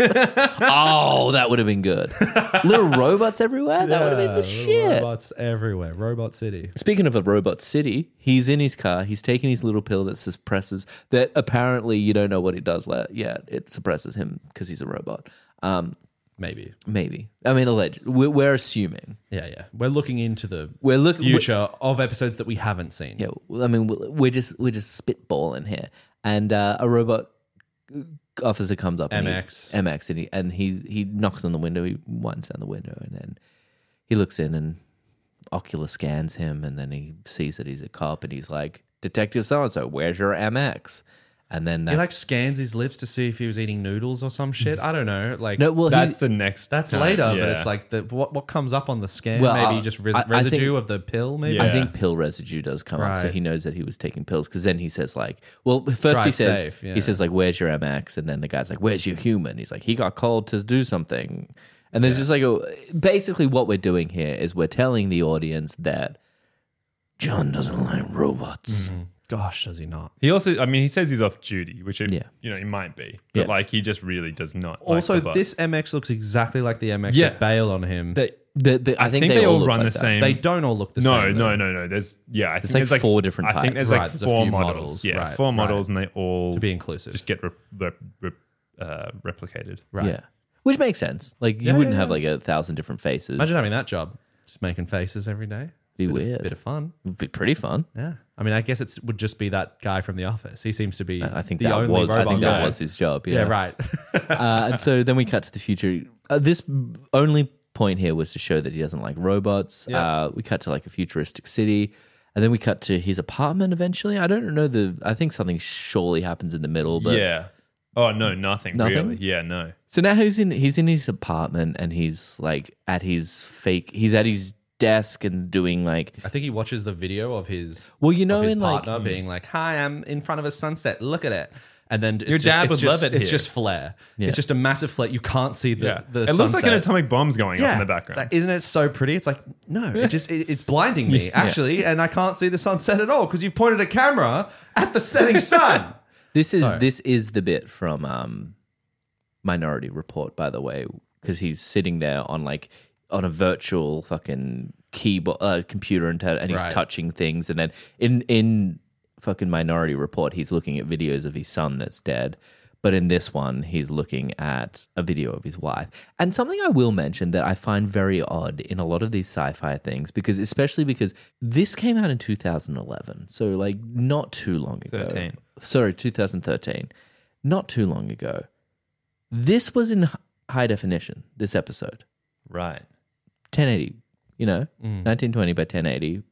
Oh, that would have been good. Little robots everywhere. That would have been the Little shit. Robots everywhere. Robot City. Speaking of a robot city, he's in his car. He's taking his little pill that suppresses. That apparently you don't know what it does yet. It suppresses him because he's a robot. Maybe. Maybe. I mean, alleged. We're assuming. Yeah. We're looking into the We're looking. future of episodes that we haven't seen. Yeah, I mean, we're just spitballing here, and a robot officer comes up, MX. and he knocks on the window. He winds down the window, and then he looks in, and Oculus scans him, and then he sees that he's a cop, and he's like, "Detective so and so, where's your MX?" And then He like scans his lips to see if he was eating noodles or some shit. I don't know. Like no, well, That's the next. that's time, later, yeah. but it's like what comes up on the scan? Well, Maybe just I residue think- of the pill. Maybe. Yeah. I think pill residue does come up, so Right. he knows that he was taking pills. Because then he says like, well, first he Drive says safe, yeah. he says like, "Where's your MX?" And then the guy's like, "Where's your human?" He's like, "He got called to do something." And there's just like basically what we're doing here is we're telling the audience that John doesn't like robots. Gosh, does he not? He also, I mean, he says he's off duty, which Yeah. he might be, but Yeah. like he just really does not. Also, like robots. this MX looks exactly like the MX Yeah. that bailed on him. I think they all look run like the that. same. They don't all look the no, same. no, though, no. There's I think like there's 4 different I think there's types. Right, like there's a 4 few models. models. Yeah, Right, 4 models, right. and they all To be inclusive. just get replicated. Right. Yeah, which makes sense. Like you Yeah, wouldn't yeah, have yeah. like 1,000 different faces. Imagine having that job. Just making faces every day. Be Bit of- weird. Bit of fun. It'd be pretty fun. Yeah. I mean, I guess it would just be that guy from The Office. He seems to be I think the that only was. robot I think guy. that was his job. Yeah, right. And so then we cut to the future. This only point here was to show that he doesn't like robots. Yeah. We cut to like a futuristic city, and then we cut to his apartment eventually. I don't know I think something surely happens in the middle, but Yeah. Oh no, nothing, Nothing? really. Yeah, no. so now he's in his apartment and he's like at his desk and doing like, I think he watches the video of his well, you know, of his in like partner being like, "Hi, I'm in front of a sunset. Look at it." And then Your dad would love it It's here. just flare. Yeah. It's just a massive flare. You can't see the Yeah, the it looks like an sunset. atomic bomb's going off in the It's background. like, isn't it so pretty? It's like, no, it's blinding me actually, and I can't see the sunset at all because you've pointed a camera at the setting sun. this Sorry. is the bit from Minority Report, by the way, because he's sitting there on a virtual fucking keyboard computer and he's Right. touching things, and then in fucking Minority Report, he's looking at videos of his son that's dead. But in this one, he's looking at a video of his wife. And something I will mention that I find very odd in a lot of these sci-fi things, especially because this came out in 2011, so like not too long ago. 2013. Not too long ago. This was in high definition, this episode. Right. 1080, 1920 by 1080,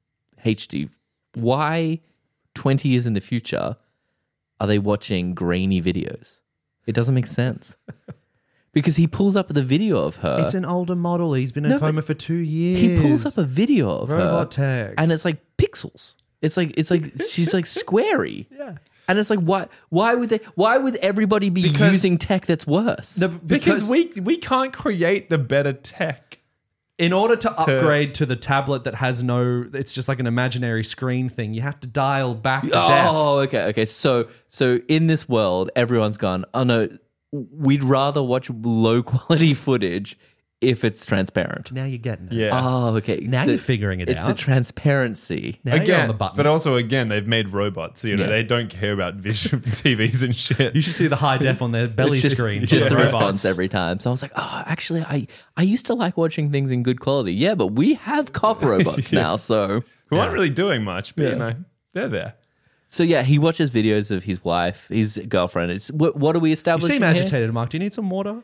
HD. Why 20 years in the future are they watching grainy videos? It doesn't make sense. Because he pulls up the video of her. It's an older model. He's been in coma for 2 years. He pulls up a video of her. Robot tech. And it's like pixels. It's like she's like squarey. Yeah. And it's like why would everybody be using tech that's worse? Because we can't create the better tech. In order to upgrade to the tablet that has it's just like an imaginary screen thing, you have to dial back to death. Oh, okay. So in this world, everyone's gone, oh no, we'd rather watch low quality footage if it's transparent. Now you're getting it. Yeah. Oh, okay. Now you're figuring it it's out. the transparency. Now you're on Again, the button. but also they've made robots. So, Yeah. they don't care about visual TVs and shit. You should see the high def on their belly It's screen. just for the robots. response every time. So I was like, oh, actually, I used to like watching things in good quality. Yeah, but we have cop robots now, so... Who aren't really doing much, but they're there. So yeah, he watches videos of his wife, his girlfriend. It's what do we You establish? seem here? agitated, Mark. Do you need some water?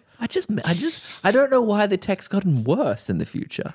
I don't know why the tech's gotten worse in the future.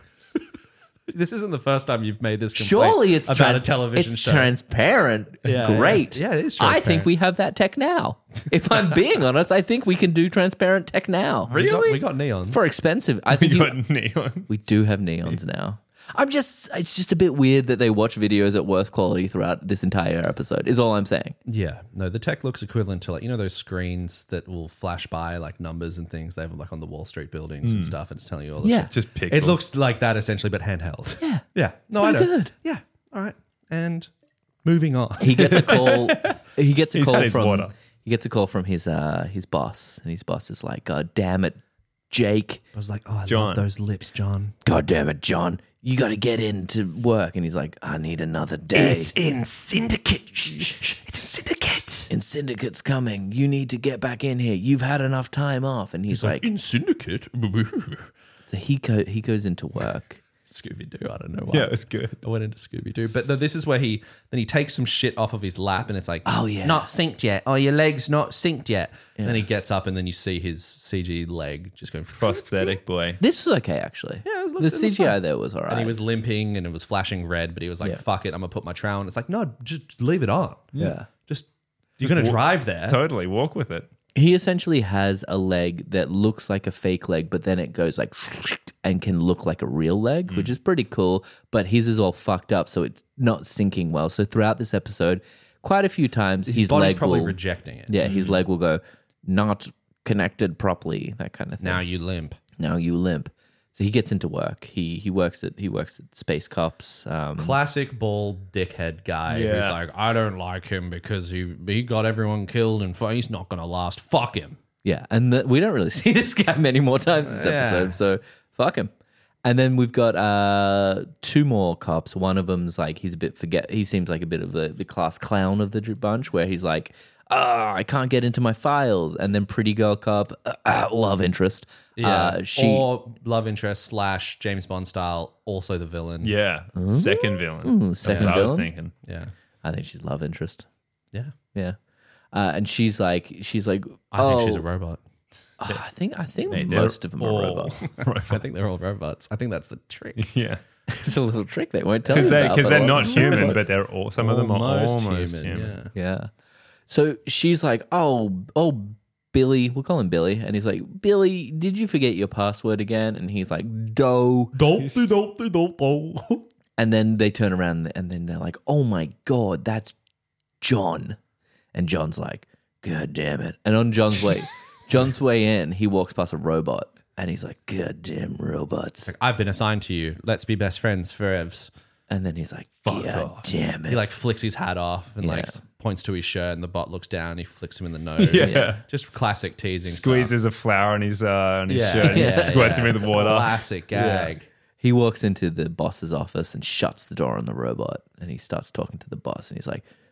This isn't the first time you've made this complaint Surely it's about a television show. transparent. Yeah, Great. yeah. Yeah, it is I think transparent. we have that tech now. If I'm being honest, I think we can do transparent tech now. Really? We got neons. For expensive. I think You got neon. we do have neons now. It's just a bit weird that they watch videos at worse quality throughout this entire episode, is all I'm saying. Yeah, no, the tech looks equivalent to those screens that will flash by like numbers and things. They have like on the Wall Street buildings and stuff, and it's telling you all. Yeah. shit. Just pixels. It looks like that essentially, but handheld. Yeah. yeah. No, So I know. good. Yeah, all right. And moving on. He gets a call. He gets a He's call had his from. water. He gets a call from his boss, and his boss is like, "God damn it, Jake! I was like, oh, I John. love those lips, John. God damn it, John! You got to get into work." And he's like, "I need another day. in Syndicate. Shh. It's in Syndicate. And Syndicate's coming. You need to get back in here. You've had enough time off." And he's like, in Syndicate. so he goes into work. Scooby Doo. I don't know why. Yeah, it's good. I went into Scooby Doo, but this is where he takes some shit off of his lap, and it's like, Oh, yeah. not synced yet. Oh, your leg's not synced yet. And then he gets up, and then you see his CG leg just going. Prosthetic boy. This was okay, actually. Yeah, the it looked CGI fine. there was all right. And he was limping, and it was flashing red, but he was like, Yeah. "Fuck it, I'm gonna put my trowel on." It's like, no, just leave it on. Yeah. just you're gonna drive there. Totally. Walk with it. He essentially has a leg that looks like a fake leg, but then it goes like and can look like a real leg, which is pretty cool. But his is all fucked up, so it's not syncing well. So throughout this episode, quite a few times His his body's leg probably will, rejecting it. yeah, his leg will go not connected properly, that kind of thing. Now you limp. Now you limp. So he gets into work. He works at Space Cops. Classic bald dickhead guy who's Yeah. like, I don't like him because he got everyone killed and he's not gonna last. Fuck him. Yeah, and we don't really see this guy many more times this episode, so fuck him. And then we've got two more cops. One of them's like he seems like a bit of the class clown of the bunch, where he's like, I can't get into my files. And then pretty girl cop, love interest. Or love interest / James Bond style, also the villain. Yeah. Second villain. second That's what I was villain? thinking. Yeah. I think she's love interest. Yeah. Yeah. And she's like, I think she's a robot. I think they're most of them are all robots. I think they're all robots. I think that's the trick. Yeah. It's a little trick they won't tell you Because about. but they're a lot not of human, robots. but they're all, some of them are almost human. Yeah. So she's like, oh, Billy, we'll call him Billy. And he's like, Billy, did you forget your password again? And he's like, do. And then they turn around and then they're like, oh my God, that's John. And John's like, God damn it. And on John's way in, he walks past a robot and he's like, God damn robots. I've been assigned to you. Let's be best friends forever. And then he's like, God damn it. He like flicks his hat off and like Yeah. points to his shirt, and the bot looks down. He flicks him in the nose. Yeah. Just classic teasing. Squeezes a flower on his shirt Yeah. and squirts him in the water. Classic gag. He walks into the boss's office and shuts the door on the robot, and he starts talking to the boss, and he's like,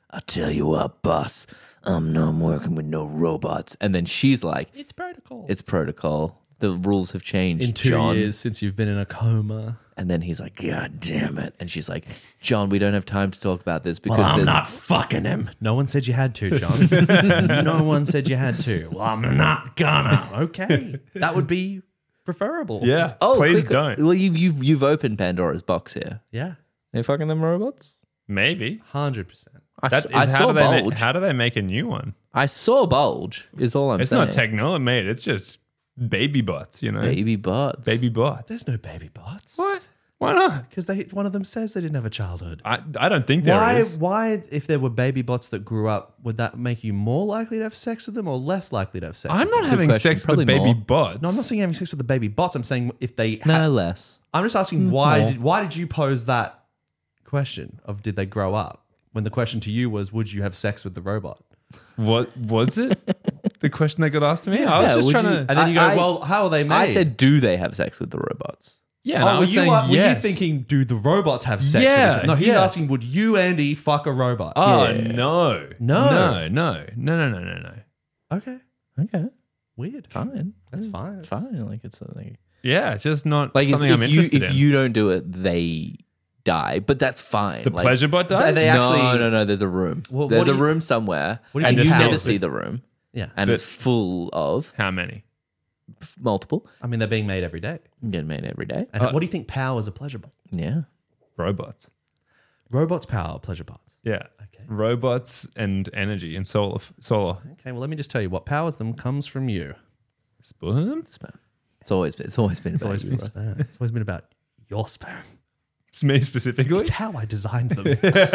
I'll tell you what, boss, I'm working with no robots. And then she's like, It's protocol. it's protocol. The rules have changed, In 2 John. years since you've been in a coma. And then he's like, God damn it. And she's like, John, we don't have time to talk about this because there's- fucking him. No one said you had to, John. No one said you had to. Well, I'm not gonna. Okay. That would be preferable. Yeah. Oh, please quick- don't. Well, you've opened Pandora's box here. Yeah. They're fucking them robots? Maybe. 100%. I saw Bulge. How do they make a new one? I saw Bulge, is all I'm It's saying. not techno, mate. It's just baby bots, you know? Baby butts. Baby bots. There's no baby bots. What? Why not? Because one of them says they didn't have a childhood. I don't think there is. Why, if there were baby bots that grew up, would that make you more likely to have sex with them or less likely to have sex I'm with not them? having question. sex with the Probably baby more. bots. No, I'm not saying having sex with the baby bots. I'm saying if they No, less. I'm just asking why did you pose that question of did they grow up? When the question to you was, would you have sex with the robot? What was it? The question that got asked to me? I was Yeah, just would trying you- to. And then you go, I- well, how are they made? I said, do they have sex with the robots? Yeah, and I were was you, saying were yes. you thinking, do the robots have sex Yeah, with each other? No, he's yeah. asking, would you, Andy, fuck a robot? Oh, Yeah. no. No. No. Okay. Okay, Weird. fine. That's fine. Fine. Like it's like Yeah, it's just not if, something I'm interested if in. you don't do it, they die. But that's fine. The pleasure bot dies? They actually- no. There's a room. Well, there's what do a you- room somewhere, what do you and think you is never housed? see the room, Yeah. and But- it's full of How many? multiple. I mean, they're being made every day. Get made every day. And what do you think powers a pleasure bot? Yeah. Robots. Robots power pleasure bots. Yeah. Okay. Robots and energy and solar. Okay, well, let me just tell you what powers them comes from you. Sperm? Sperm. It's always been about Always you, been bro. sperm. It's always been about your sperm. It's me specifically. It's how I designed them.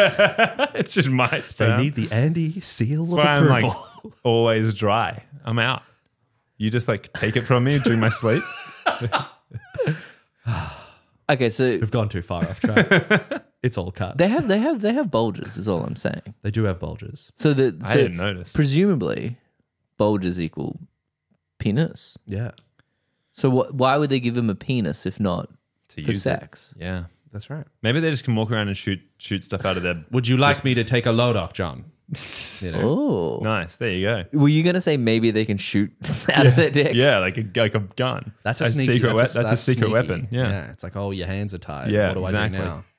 It's just my They sperm. need the Andy seal of That's why I'm approval. like always dry. I'm out. You just like take it from me during my sleep. Okay, so We've gone too far off track. It's all cut. they have bulges. Is all I'm saying. They do have bulges. So I didn't notice. Presumably, bulges equal penis. Yeah, So why would they give him a penis if not To for use sex? it. Yeah. that's right. Maybe they just can walk around and shoot stuff out of their. Would you like me to take a load off, John? You know? Oh, Nice. There you go. were you gonna say maybe they can shoot out of their dick? Yeah, like a gun. That's a sneaky. secret. That's a secret sneaky. weapon. Yeah. It's like, oh, your hands are tied. Yeah, what do exactly. I do now?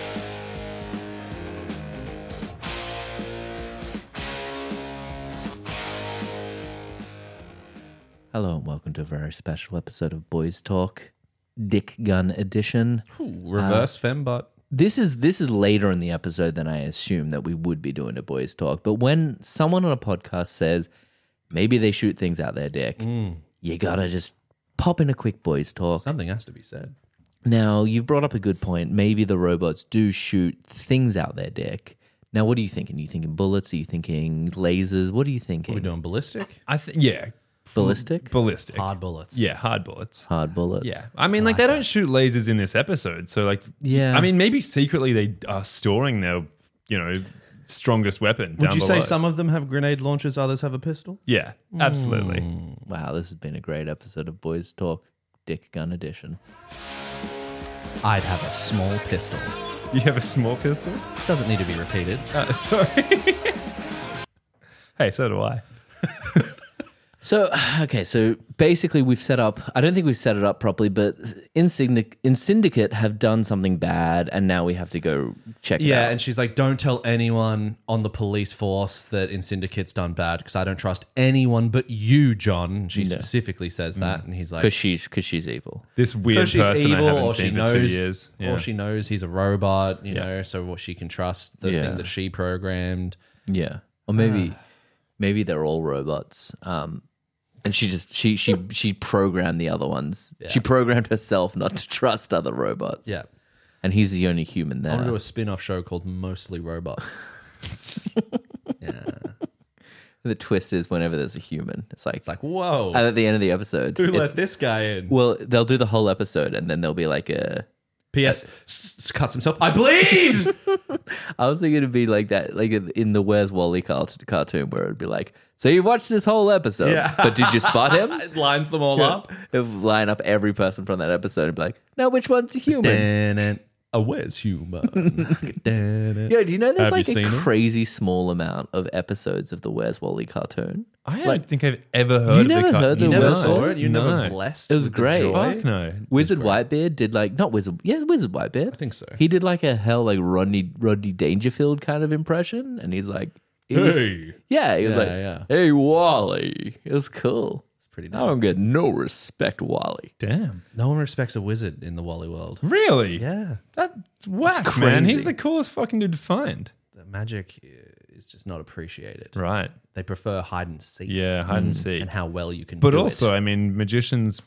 Hello and welcome to a very special episode of Boys Talk, Dick Gun Edition. Reverse fembot. This is later in the episode than I assumed that we would be doing a Boys Talk. But when someone on a podcast says maybe they shoot things out their dick, you gotta just pop in a quick Boys Talk. Something has to be said. Now, you've brought up a good point. Maybe the robots do shoot things out their dick. Now, what are you thinking? Are you thinking bullets? Are you thinking lasers? What are you thinking? Are we doing ballistic? Yeah. Ballistic? Ballistic. Hard bullets. Yeah, hard bullets. Hard bullets. Yeah. I mean, like they don't shoot lasers in this episode. So, like, Yeah. I mean, maybe secretly they are storing their, strongest weapon. Would down you say below. some of them have grenade launchers, others have a pistol? Yeah, absolutely. Wow, this has been a great episode of Boys Talk, Dick Gun Edition. I'd have a small pistol. You have a small pistol? Doesn't need to be repeated. Sorry. Hey, so do I. So, okay, so basically we've set up, I don't think we've set it up properly, but in Syndicate have done something bad and now we have to go check it Yeah, out. and she's like, don't tell anyone on the police force that in Syndicate's done bad because I don't trust anyone but you, John. And she specifically says that. And he's like, Because she's evil. This weird because she's person I evil haven't or she seen for knows, 2 years. Yeah. or she knows he's a robot, you know, so what she can trust the Yeah. thing that she programmed. Yeah. Or maybe they're all robots. And she programmed the other ones. Yeah. She programmed herself not to trust other robots. Yeah. And he's the only human I want to do there. a spin-off show called Mostly Robots. Yeah. The twist is whenever there's a human, it's like Whoa, and at the end of the episode, who it's- let this guy in? well, they'll do the whole episode and then there'll be like a P.S. Cuts himself. I bleed! I was thinking it'd be like that, like in the Where's Wally cartoon, where it'd be like, "So you've watched this whole episode, Yeah. but did you spot him?" It lines them all up. It'd line up every person from that episode and be like, "Now which one's a human?" a Where's Humor? Yeah, Yeah, do you know there's Have you like a seen it? crazy small amount of episodes of the Where's Wally cartoon? I don't Like, think I've ever heard of never the heard the You No. never Where's saw Wally? it. You No. never blessed. It was with the great. joy? Fuck no. Wizard Whitebeard did like not Wizard, yeah, Wizard Whitebeard. I think so. He did like a hell like Rodney Dangerfield kind of impression, and he's like, he was- Hey. yeah, he was Yeah, like, yeah. hey Wally, it was cool. It's pretty I nice. don't get no respect, Wally. Damn. No one respects a wizard in the Wally world. Really? Yeah, That's whack, It's man. crazy. He's the coolest fucking dude to find. the magic is just not appreciated. Right. They prefer hide and seek. Yeah, hide and seek. And how well you can But do also, it. I mean, magicians,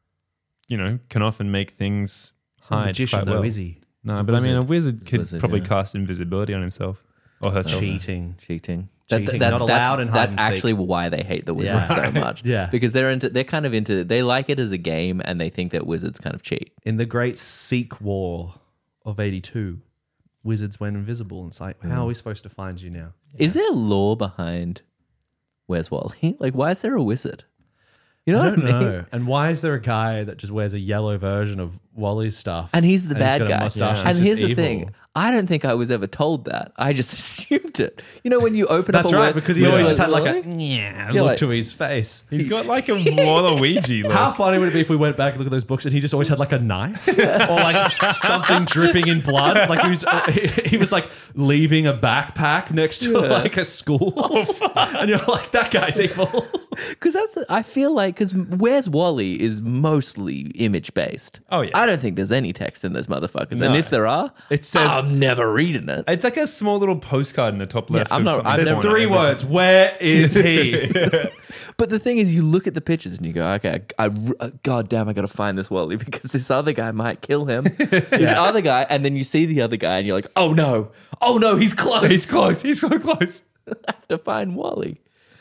can often make things hide magician quite though, well. is he? No, He's a but I mean, a wizard could wizard, probably yeah. cast invisibility on himself or herself. Cheating. Cheating. Cheating, not allowed in hide that's and seek. actually why they hate the wizards Yeah. so much. Yeah. Because they're kind of into, they like it as a game and they think that wizards kind of cheat. In the Great Seek War of '82, wizards went invisible. And it's like, how are we supposed to find you now? Is there lore behind Where's Wally? Like, why is there a wizard? You know I what I don't mean? know. And why is there a guy that just wears a yellow version of Wally's stuff? And he's the bad got a guy. mustache And he's here's just the evil? thing. I don't think I was ever told that. I just assumed it. You know, when you open That's up a right, word- because he word always just had like Wally? a yeah Yeah, look like- to his face. He's got like a Waluigi look. How funny would it be if we went back and looked at those books and he just always had like a knife or like something dripping in blood? Like he was like leaving a backpack next to like a school. And you're like, that guy's evil. Because I feel like, because Where's Wally is mostly image based. Oh, yeah. I don't think there's any text in those motherfuckers. No. And if there are, It says- I'm never reading it. It's like a small little postcard in the top left. I'm of not- something I've There's never- corner. three words. Where is he? But the thing is, you look at the pictures and you go, okay, God damn, I got to find this Wally because this other guy might kill him. This other guy, and then you see the other guy and you're like, oh no, he's close. He's close. He's so close. I have to find Wally.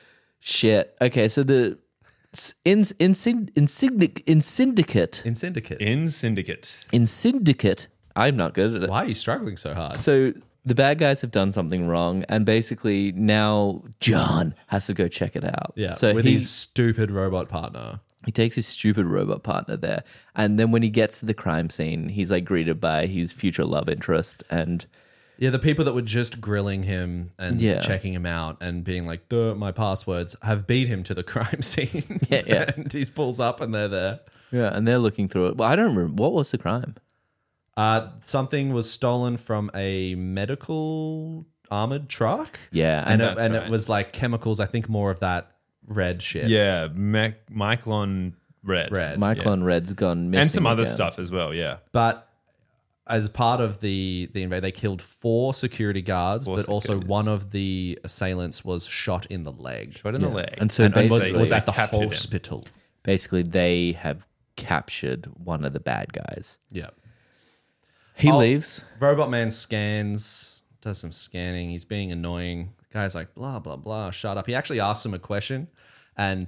Shit. Okay, so the in Syndicate. In Syndicate. In Syndicate, I'm not good at it. Why are you struggling so hard? So the bad guys have done something wrong, and basically now John has to go check it out. Yeah, So with he his stupid robot partner. he takes his stupid robot partner there, and then when he gets to the crime scene, he's like greeted by his future love interest, and Yeah, the people that were just grilling him and Yeah. checking him out and being like, duh, my passwords, have beat him to the crime scene. Yeah. And he pulls up and they're there. and they're looking through it. Well, I don't remember what was the crime. Something was stolen from a medical armored truck. Yeah, And, and it, right. was like chemicals, I think more of that red shit. Yeah, Myclon Red. Red. Myclon Red's gone missing, And some other again. stuff as well, yeah. But as part of the invade, they killed 4 security guards, but also securities. one of the assailants was shot in the leg. Shot in the leg. And so And basically, was at the captured him. hospital. basically they have captured one of the bad guys. Yeah. He Oh. leaves. Robot Man scans, does some scanning. He's being annoying. The guy's like, blah, blah, blah, shut up. He actually asks him a question. And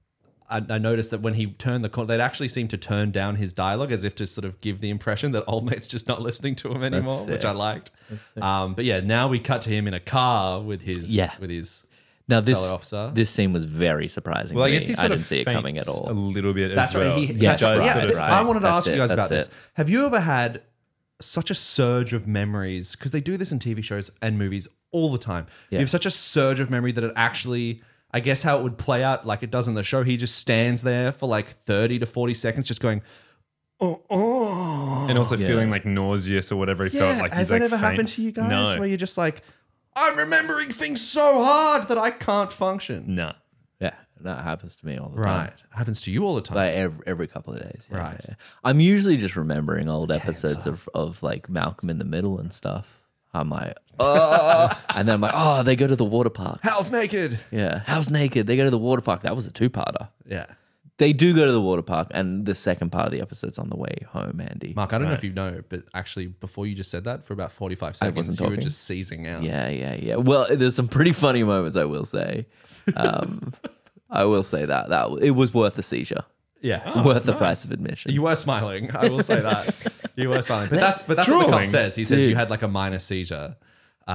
I noticed that when he turned the corner, they'd actually seem to turn down his dialogue as if to sort of give the impression that old mate's just not listening to him anymore, That's which sick. I liked. But yeah, now we cut to him in a car with his Now this fellow officer. this scene was very surprising. Well, I to guess me. he sort didn't of see it coming at faints all. a little bit That's as well. right. Yes, does right. sort of- Right. I wanted to That's ask you it, guys about that's this. it. Have you ever had such a surge of memories? Because they do this in TV shows and movies all the time. Yeah. You have such a surge of memory that it actually, I guess how it would play out like it does in the show, he just stands there for like 30 to 40 seconds just going, And also feeling like nauseous or whatever he felt like. has he's that like ever faint. happened to you guys? No. Where you're just like, I'm remembering things so hard that I can't function. Nah. Yeah, that happens to me all the Right. time. Happens to you all the time. Like every couple of days. Yeah, Right. yeah. I'm usually just remembering old episodes of like Malcolm in the Middle and stuff. I'm like, oh, and then I'm like, oh, they go to the water park. Hal's naked. Yeah, How's Naked? They go to the water park. That was a 2-parter. Yeah. They do go to the water park, and the second part of the episode's on the way home, Andy. Mark, I don't know if you know, but actually before you just said that, for about 45 seconds, wasn't you were talking. just seizing out. Yeah. Well, there's some pretty funny moments, I will say. I will say that it was worth the seizure, Yeah. worth the price of admission. You were smiling. I will say that. You were smiling. But that's what the cop Drawing. says. He says Dude. you had like a minor seizure.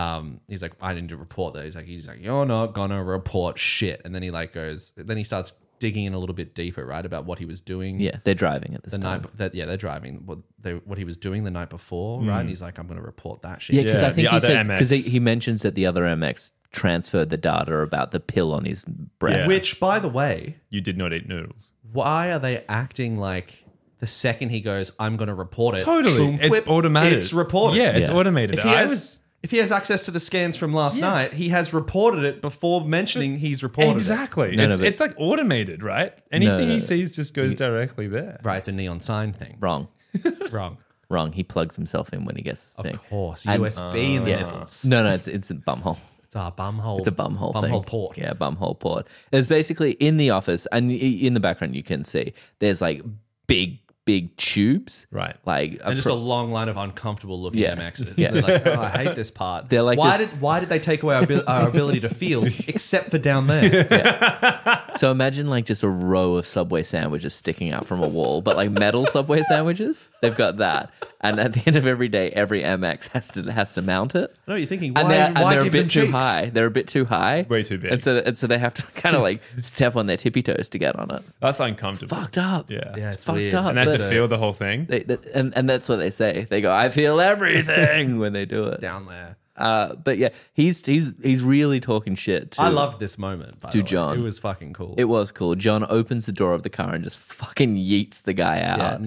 He's like, I need to report that. He's like, you're not gonna report shit. And then he like goes, then he starts digging in a little bit deeper, right, about what he was doing. Yeah, they're driving at this The time. night, they're driving. What he was doing the night before, right? And he's like, "I'm going to report that shit." Yeah, because Yeah, I think the he other says because MX. he mentions that the other MX transferred the data about the pill on his breath. Yeah. Which, by the way, You did not eat noodles. why are they acting like the second he goes, "I'm going to report it"? Totally. boom, It's flip, automated. It's reported. Yeah, it's Yeah. automated. If he has access to the scans from last night, he has reported it before mentioning he's reported Exactly. No, it's, no, but- it's like automated, right? Anything no. he sees just goes directly there. it. Right, it's a neon sign thing. Wrong. Wrong. Wrong. He plugs himself in when he gets his Of thing. course. And- USB in the Yeah. nipples. No, it's a bumhole. It's a bumhole. It's a bumhole thing. Bumhole port. Yeah, bumhole port. It's basically in the office, and in the background you can see there's like big tubes. Right. Like And just a long line of uncomfortable looking Yeah. MXs. Yeah. They're like, oh, I hate this part. They're like why this- did they take away our ability to feel, except for down there? So imagine like just a row of Subway sandwiches sticking out from a wall, but like metal Subway sandwiches. They've got that, and at the end of every day, every MX has to mount it. No, you're thinking, And why they're a give them bit too cheeks? high. They're a bit too high. Way too big. And so they have to kind of like step on their tippy toes to get on it. That's uncomfortable. Fucked up. Yeah. Yeah, It's it's fucked weird. up. And they have But to feel the whole thing. and that's what they say. They go, "I feel everything" when they do it. Down there. But yeah, he's really talking shit. To, I loved this moment, by the way. John. It was fucking cool. It was cool. John opens the door of the car and just fucking yeets the guy out. yeah,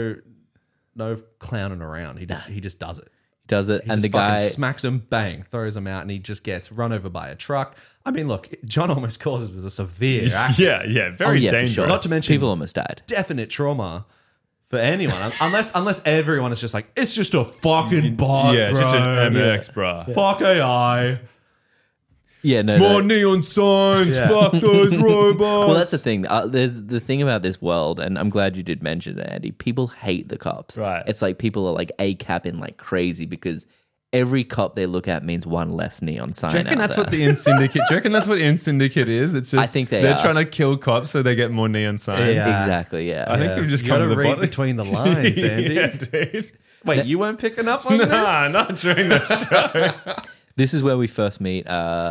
no clowning around. He just does it. Does it, He and just the guy fucking smacks him, bang, throws him out, and he just gets run over by a truck. I mean, look, John almost causes a severe accident. Yeah, very for dangerous. sure. Not to mention- people almost died. Definite trauma for anyone, unless everyone is just like, it's just a fucking bot, Yeah, it's bro. just an MX, bruh. Fuck AI. Yeah, no. More no. neon signs. Fuck those robots. Well, that's the thing. There's the thing about this world, and I'm glad you did mention it, Andy. People hate the cops. Right. It's like people are like ACAPing like crazy because every cop they look at means one less neon sign. Do you reckon out that's there. what the In Syndicate? Do you reckon that's what In Syndicate is? It's just I think they they're are. trying to kill cops so they get more neon signs. Yeah. Exactly. Yeah. I think we've just You come gotta to the read bottom between the lines, Andy. yeah, dude. Wait, you weren't picking up on this? Nah, not during the show. This is where we first meet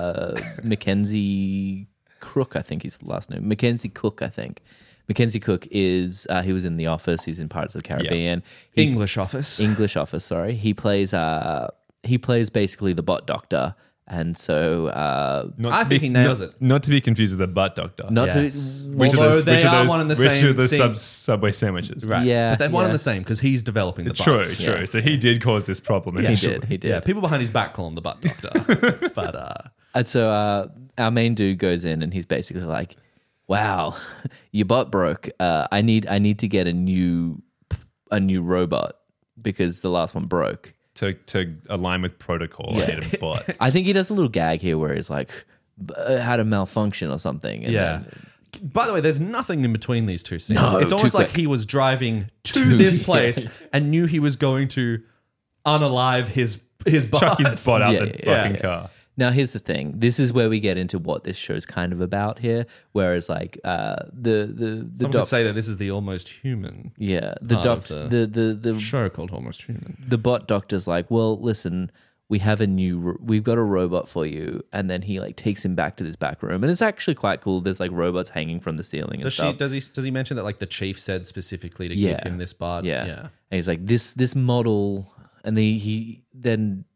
Mackenzie Crook, I think his last name. Mackenzie Cook, I think. Mackenzie Cook is he was in The Office. He's in Pirates of the Caribbean. English office. English Office. Sorry, he plays basically the bot doctor, and so I think he nails it. Not to be confused with the butt doctor. not Yes. to Which Although of those, they which of are those, one and the which same of the scene. Subway sandwiches? Right. Yeah, But they're one yeah. and the same because he's developing the True, butts. true. So he did cause this problem. he initially. did. He did. Yeah, people behind his back call him the butt doctor. But And so our main dude goes in and he's basically like, "Wow, your bot broke. I need to get a new robot because the last one broke." To align with protocol. I need a bot. I think he does a little gag here where he's like, "Had a malfunction or something." And yeah. then- By the way, there's nothing in between these two scenes. No, it's too almost like quick. he was driving to this place and knew he was going to unalive his butt. Chuck his bot out Yeah, the yeah, fucking yeah. car. Now here's the thing. This is where we get into what this show's kind of about here. Whereas like the Some doc, would say that this is the almost human yeah, the part doc, of the show called Almost Human. the bot doctor's like, "Well, listen, we've got a robot for you," and then he like takes him back to this back room, and it's actually quite cool. There's like robots hanging from the ceiling and stuff. Does he mention that like the chief said specifically to Yeah. give him this bot? Yeah. Yeah. And he's like, this model, and then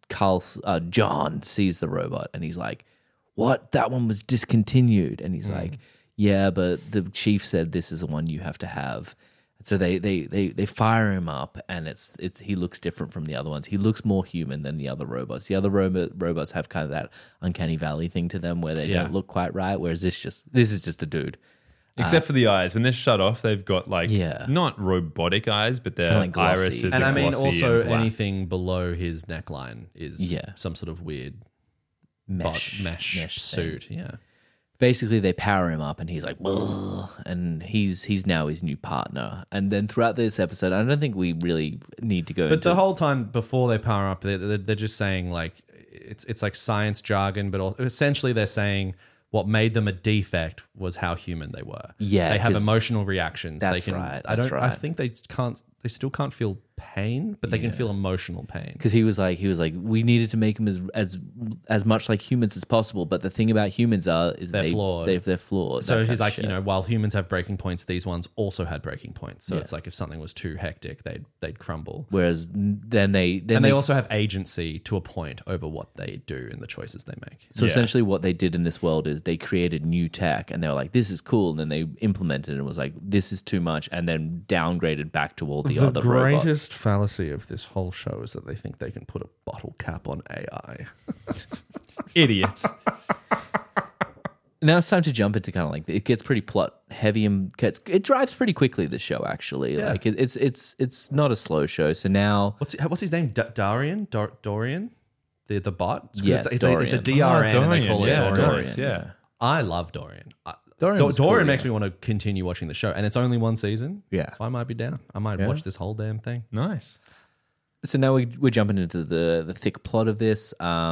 John sees the robot, and he's like, "What? That one was discontinued," and he's like, "Yeah, but the chief said this is the one you have to have." So they fire him up, and it's he looks different from the other ones. He looks more human than the other robots. The other robots have kind of that uncanny valley thing to them where they Yeah. don't look quite right. Whereas this is just a dude. Except for the eyes. When they're shut off, they've got like Yeah. not robotic eyes, but their Kinda like glossy. irises And are I mean, glossy also and black. anything below his neckline is Yeah. some sort of weird Mesh mesh thing. suit. Yeah. Basically, they power him up, and he's like, "Ugh," and he's now his new partner. And then throughout this episode, I don't think we really need to go. But into the whole time before they power up, they're just saying like it's like science jargon, but essentially they're saying what made them a defect was how human they were. Yeah, they have 'cause emotional reactions. that's they can, right, I that's don't. I right. think they can't they still can't feel pain, but they can feel emotional pain. Because he was like, we needed to make them as much like humans as possible. But the thing about humans is They're flawed. They're flawed. So that kind he's of like, shit. while humans have breaking points, these ones also had breaking points. So Yeah. it's like if something was too hectic, they'd crumble. Whereas then they also have agency to a point over what they do and the choices they make. So essentially what they did in this world is they created new tech and they were like, this is cool. And then they implemented it and was like, this is too much. And then downgraded back to all the other robots. greatest fallacy of this whole show is that they think they can put a bottle cap on AI. Idiots. Now it's time to jump into kind of like, it gets pretty plot heavy and it drives pretty quickly, this show actually. Yeah. Like it's not a slow show. So now What's his name? Dorian? Dorian? The bot? 'Cause Yeah, it's a Dorian. DRN and they Dorian, call it yeah, Dorian. nice, yeah. I love Dorian. Dorian was cool, makes yeah. me want to continue watching the show, and it's only one season. Yeah. So I might be down. I might watch this whole damn thing. Nice. So now we're jumping into the thick plot of this.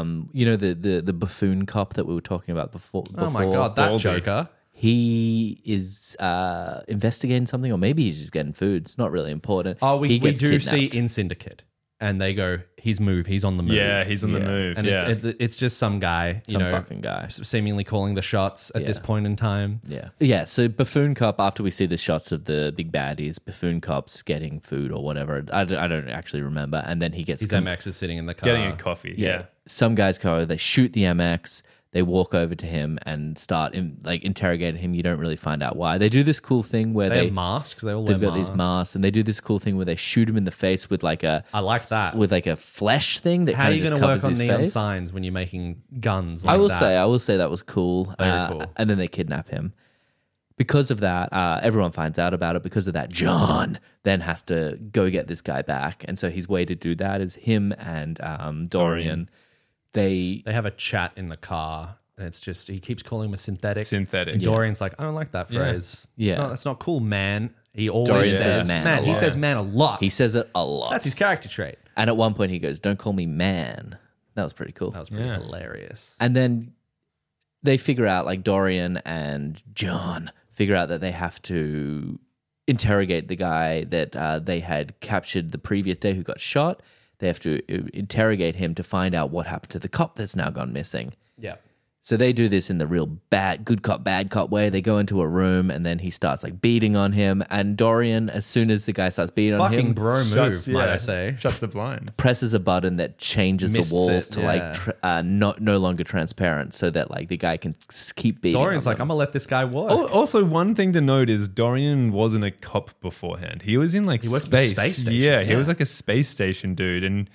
The buffoon cop that we were talking about before. Oh my god, that Baldy. Joker. He is investigating something, or maybe he's just getting food. It's not really important. Oh, He we gets do kidnapped. see in Syndicate, and they go, he's on the move. Yeah, he's on the move. And yeah. it's just some guy, Some fucking guy. seemingly calling the shots at this point in time. Yeah. So Buffoon Cop, after we see the shots of the big baddies, Buffoon Cop's getting food or whatever. I don't actually remember. And then he gets His MX is sitting in the car. Getting a coffee. Yeah. Some guys go, they shoot the MX. They walk over to him and start interrogating him. You don't really find out why. They do this cool thing where They have masks. They all wear they've got these masks, and they do this cool thing where they shoot him in the face with like a I like that. with like a flesh thing that How are kind you of going just to work covers on his neon face. signs when you're making guns? I will that? say that was cool. Very cool. And then they kidnap him. Because of that, everyone finds out about it. Because of that, John then has to go get this guy back. And so his way to do that is him and Dorian. They They have a chat in the car, and it's just he keeps calling him a synthetic. Synthetic. And Dorian's like, I don't like that phrase. Yeah. That's not cool, man. He always Dorian says says man. man a He lot. says man a lot. he says it a lot. That's his character trait. And at one point he goes, "Don't call me man." That was pretty cool. That was pretty hilarious. And then they figure out, like Dorian and John figure out that they have to interrogate the guy that they had captured the previous day who got shot. They have to interrogate him to find out what happened to the cop that's now gone missing. Yeah. So they do this in the real good cop, bad cop way. They go into a room and then he starts like beating on him. And Dorian, as soon as the guy starts beating on Fucking him, bro move, might I say. Shuts the blind. presses a button that changes Mists the walls it, to yeah. like no longer transparent, so that like the guy can keep beating. Dorian's on like, them. I'm gonna let this guy work. Also, one thing to note is Dorian wasn't a cop beforehand. He was in like worked at the space. space station, Yeah, he yeah. was like a space station dude, and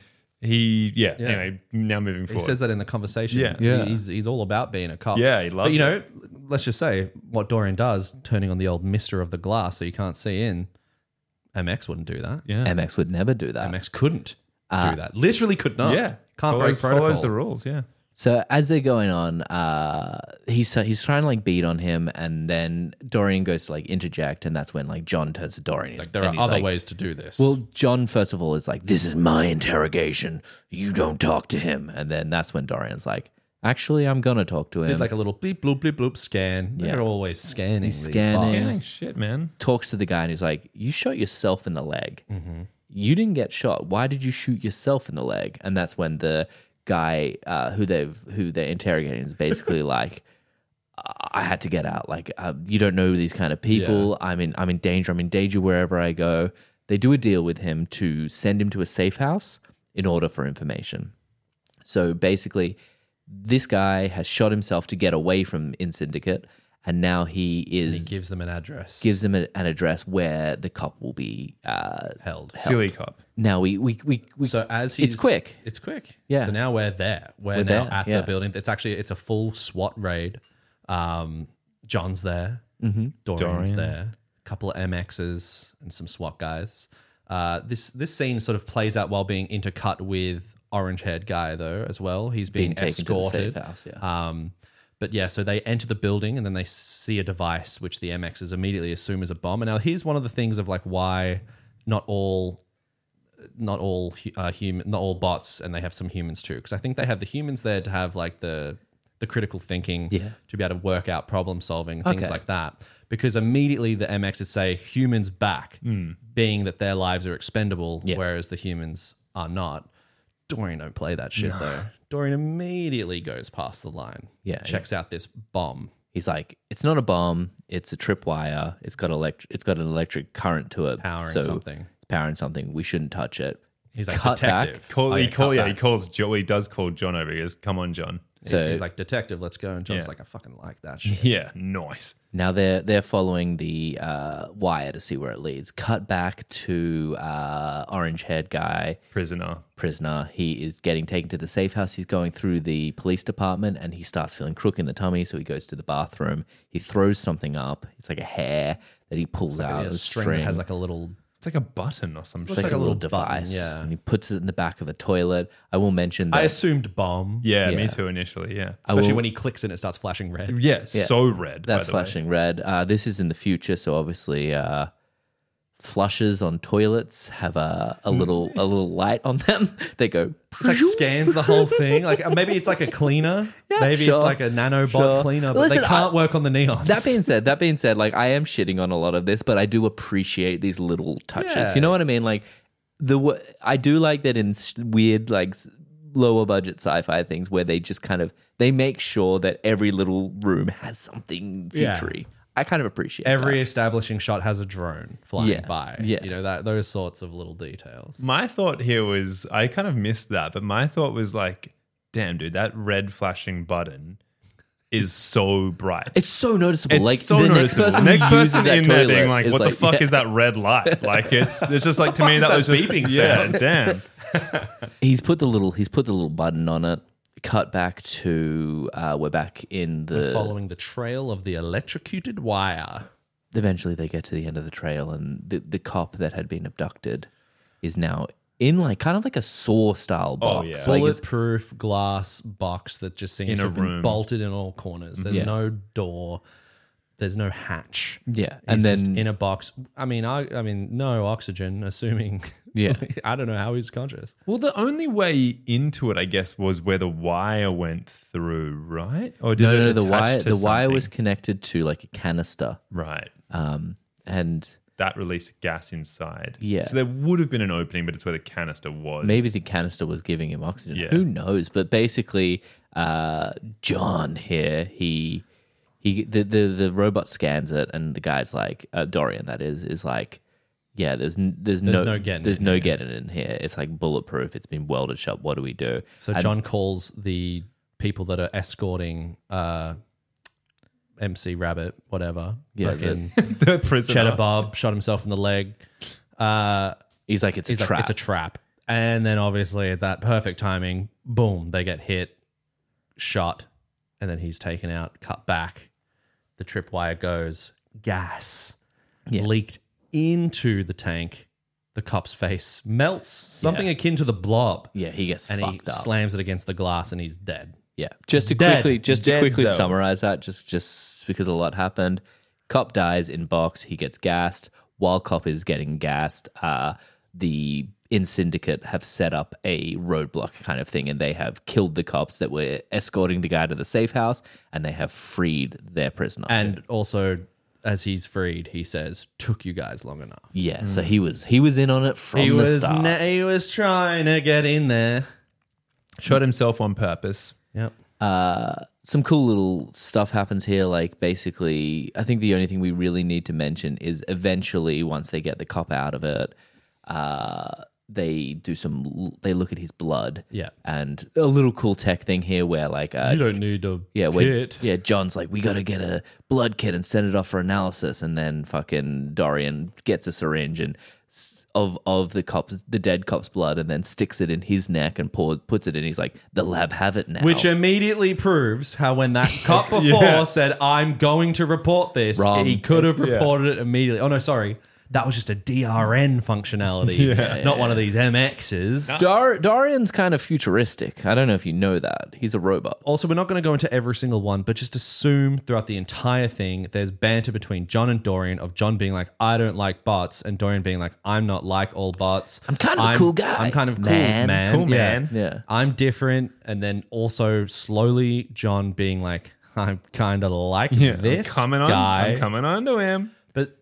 Anyway, now moving He forward. says that in the conversation. Yeah. He's all about being a cop. Yeah, he loves But, you know, let's just say what Dorian does, turning on the old mister of the glass so you can't see in. MX wouldn't do that. yeah, MX would never do that. MX couldn't do that. Literally could not. yeah, Can't break protocol. follows the rules. Yeah, So as they're going on, he's trying to like beat on him, and then Dorian goes to like interject, and that's when like John turns to Dorian. Like, there and are he's other like, ways to do this. Well, John first of all is like, "This is my interrogation. You don't talk to him." And then that's when Dorian's like, "Actually, I'm gonna talk to him." did like a little bleep, bloop, bleep, bloop scan. Yeah. They're always scanning. He's these scanning. bots. Scanning shit, man. Talks to the guy, and he's like, "You shot yourself in the leg. You didn't get shot. Why did you shoot yourself in the leg?" And that's when the guy who they're interrogating is basically like, "I had to get out. Like, you don't know these kind of people. I'm in danger. I'm in danger wherever I go." They do a deal with him to send him to a safe house in order for information. So basically, this guy has shot himself to get away from In Syndicate, and now he He gives them an address. gives them an address where the cop will be held. Silly cop. Now we So as he's, it's quick. It's quick. Yeah. So now we're there. We're now there, at yeah. the building. It's a full SWAT raid. John's there. Mm-hmm. Dorian's Dorian. there. A couple of MXs and some SWAT guys. This scene sort of plays out while being intercut with orange-haired guy though as well. He's being taken to the escorted. safe house. Yeah. But yeah, so they enter the building and then they see a device which the MXs immediately assume is a bomb. And now here's one of the things of like why not all bots, and they have some humans too, because I think they have the humans there to have like the critical thinking, to be able to work out problem solving, things Okay. like that. Because immediately the MXs say humans back, being that their lives are expendable, Yeah. whereas the humans are not. Dorian don't play that shit though. Dorian immediately goes past the line. Yeah, checks out this bomb. He's like, it's not a bomb. It's a tripwire. It's got an electric current to it. powering so something. It's powering something. We shouldn't touch it. He's like, Cut detective. He calls Joe. He does call John over. He goes, "Come on, John." So He's like, detective, let's go. And John's Yeah. like, I fucking like that shit. Yeah, nice. now they're following the wire to see where it leads. Cut back to orange-haired guy, prisoner. He is getting taken to the safe house. He's going through the police department and he starts feeling crook in the tummy. So he goes to the bathroom. He throws something up. It's like a hair that he pulls out. A A string string. that has like a little. It's like a button or something. It's like a little button, device. yeah. And he puts it in the back of the toilet. I will mention that. I assumed bomb. Yeah, Yeah. me too. Initially, yeah. Especially when he clicks and it starts flashing red. Yeah, so red. That's by the way. flashing red. This is in the future, so obviously flushes on toilets have a little light on them. They go. It like scans the whole thing. Like maybe it's like a cleaner. Maybe sure. it's like a nanobot cleaner, but Listen, they can't work on the neons. That being said, like I am shitting on a lot of this, but I do appreciate these little touches. Yeah. You know what I mean? Like I do like that in weird like lower budget sci-fi things where they just kind of they make sure that every little room has something Yeah. futury. I kind of appreciate Every that. establishing shot has a drone flying Yeah. by. Yeah. You know, that those sorts of little details. My thought here was I kind of missed that, but my thought was like, damn, dude, that red flashing button is so bright. It's so noticeable. It's like so the noticeable. next person, The next who uses person that in there toilet being like, is "What the fuck yeah. is that red light?" Like it's just like to me that was just beeping yeah, sound? damn. He's put the little button on it. Cut back to we're back in the. Following the trail of the electrocuted wire. Eventually, they get to the end of the trail, and the cop that had been abducted is now in like kind of like a Saw style box. yeah. Like it's, Bulletproof glass box that just seems In to a have been room. bolted in all corners. There's Yeah. no door. There's no hatch. yeah, He's and just then in a box. I mean, no oxygen. Assuming, Yeah. I don't know how he's conscious. Well, the only way into it, I guess, was where the wire went through, right? Or did no, it the wire attach to wire was something? connected to like a canister, right. and That released gas inside. Yeah. So there would have been an opening, but it's where the canister was. maybe the canister was giving him oxygen. Yeah. Who knows? But basically, John here, the robot scans it, and the guy's like Dorian, that is like, yeah, there's no getting there's in no here. getting in here. It's like bulletproof. It's been welded shut. What do we do? So John calls the people that are escorting MC Rabbit, whatever. Yeah, fucking the prisoner. Cheddar Bob shot himself in the leg. He's like, it's a He's trap. like, it's a trap. And then obviously at that perfect timing, boom, they get hit, shot, and then he's taken out, cut back. The tripwire goes, gas Yeah. leaked into the tank. The cop's face melts, something Yeah. akin to the blob. Yeah, he gets And he fucked up. slams it against the glass and he's dead. Yeah, just to Dead. quickly Dead. summarize that, just because a lot happened. Cop dies in box. He gets gassed. While cop is getting gassed, the in syndicate have set up a roadblock kind of thing, and they have killed the cops that were escorting the guy to the safe house, and they have freed their prisoner. And also, as he's freed, he says, "Took you guys long enough." yeah, so he was in on it from the start. he was trying to get in there. Shot himself on purpose. Yep. Some cool little stuff happens here. Like basically, I think the only thing we really need to mention is eventually, once they get the cop out of it, they look at his blood. Yeah. And a little cool tech thing here where like You don't need a kit. John's like, we got to get a blood kit and send it off for analysis, and then fucking Dorian gets a syringe and of the dead cop's blood, and then sticks it in his neck and puts it in. He's like, the lab have it now. Which immediately proves how when that cop before said, "I'm going to report this," Wrong. he could have reported it immediately. Oh no, sorry. That was just a DRN functionality, not one of these MXs. Dorian's kind of futuristic. I don't know if you know that. He's a robot. Also, we're not going to go into every single one, but just assume throughout the entire thing, there's banter between John and Dorian of John being like, "I don't like bots," and Dorian being like, "I'm not like all bots. I'm kind of a cool guy. I'm kind of cool, Man. man. Cool, man." Yeah. I'm different." And then also slowly John being like, "I'm kind of like this I'm coming guy." on to him. But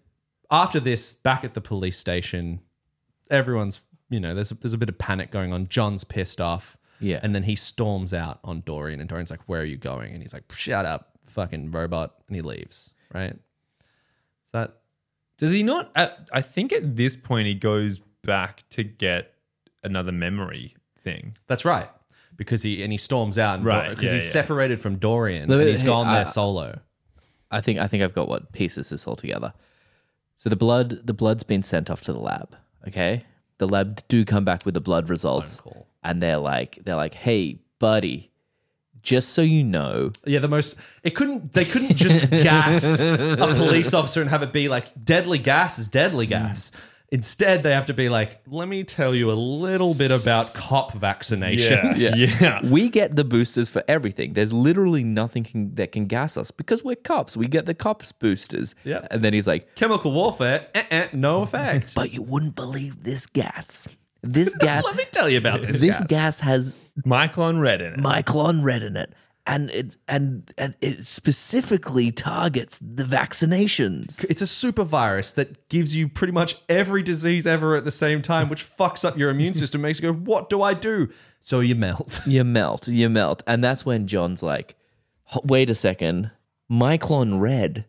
after this, back at the police station, everyone's, there's a bit of panic going on. John's pissed off. Yeah. And then he storms out on Dorian, and Dorian's like, where are you going? And he's like, shut up, fucking robot. And he leaves, right? Is that... Does he not? I think at this point he goes back to get another memory thing. That's right. Because he storms out. Right, Because yeah, he's yeah. separated from Dorian, Let me- and he's hey, gone there solo. I think I've got what pieces this all together. So the blood's been sent off to the lab. Okay, the lab do come back with the blood results, Phone call. and they're like, hey, buddy, just so you know, Yeah, they couldn't just gas a police officer and have it be like deadly gas is deadly gas. Instead, they have to be like, let me tell you a little bit about cop vaccinations. Yeah. we get the boosters for everything. There's literally nothing that can gas us because we're cops. We get the cops boosters. Yeah. And then he's like, Chemical warfare, no effect. but you wouldn't believe this gas. This gas. Let me tell you about this. This gas has Myclon Red in it. Myclon Red in it, and it specifically targets the vaccinations. It's a super virus that gives you pretty much every disease ever at the same time, which fucks up your immune system, makes you go, what do I do? So you melt. You melt, and that's when John's like, "Wait a second, Myclon Red."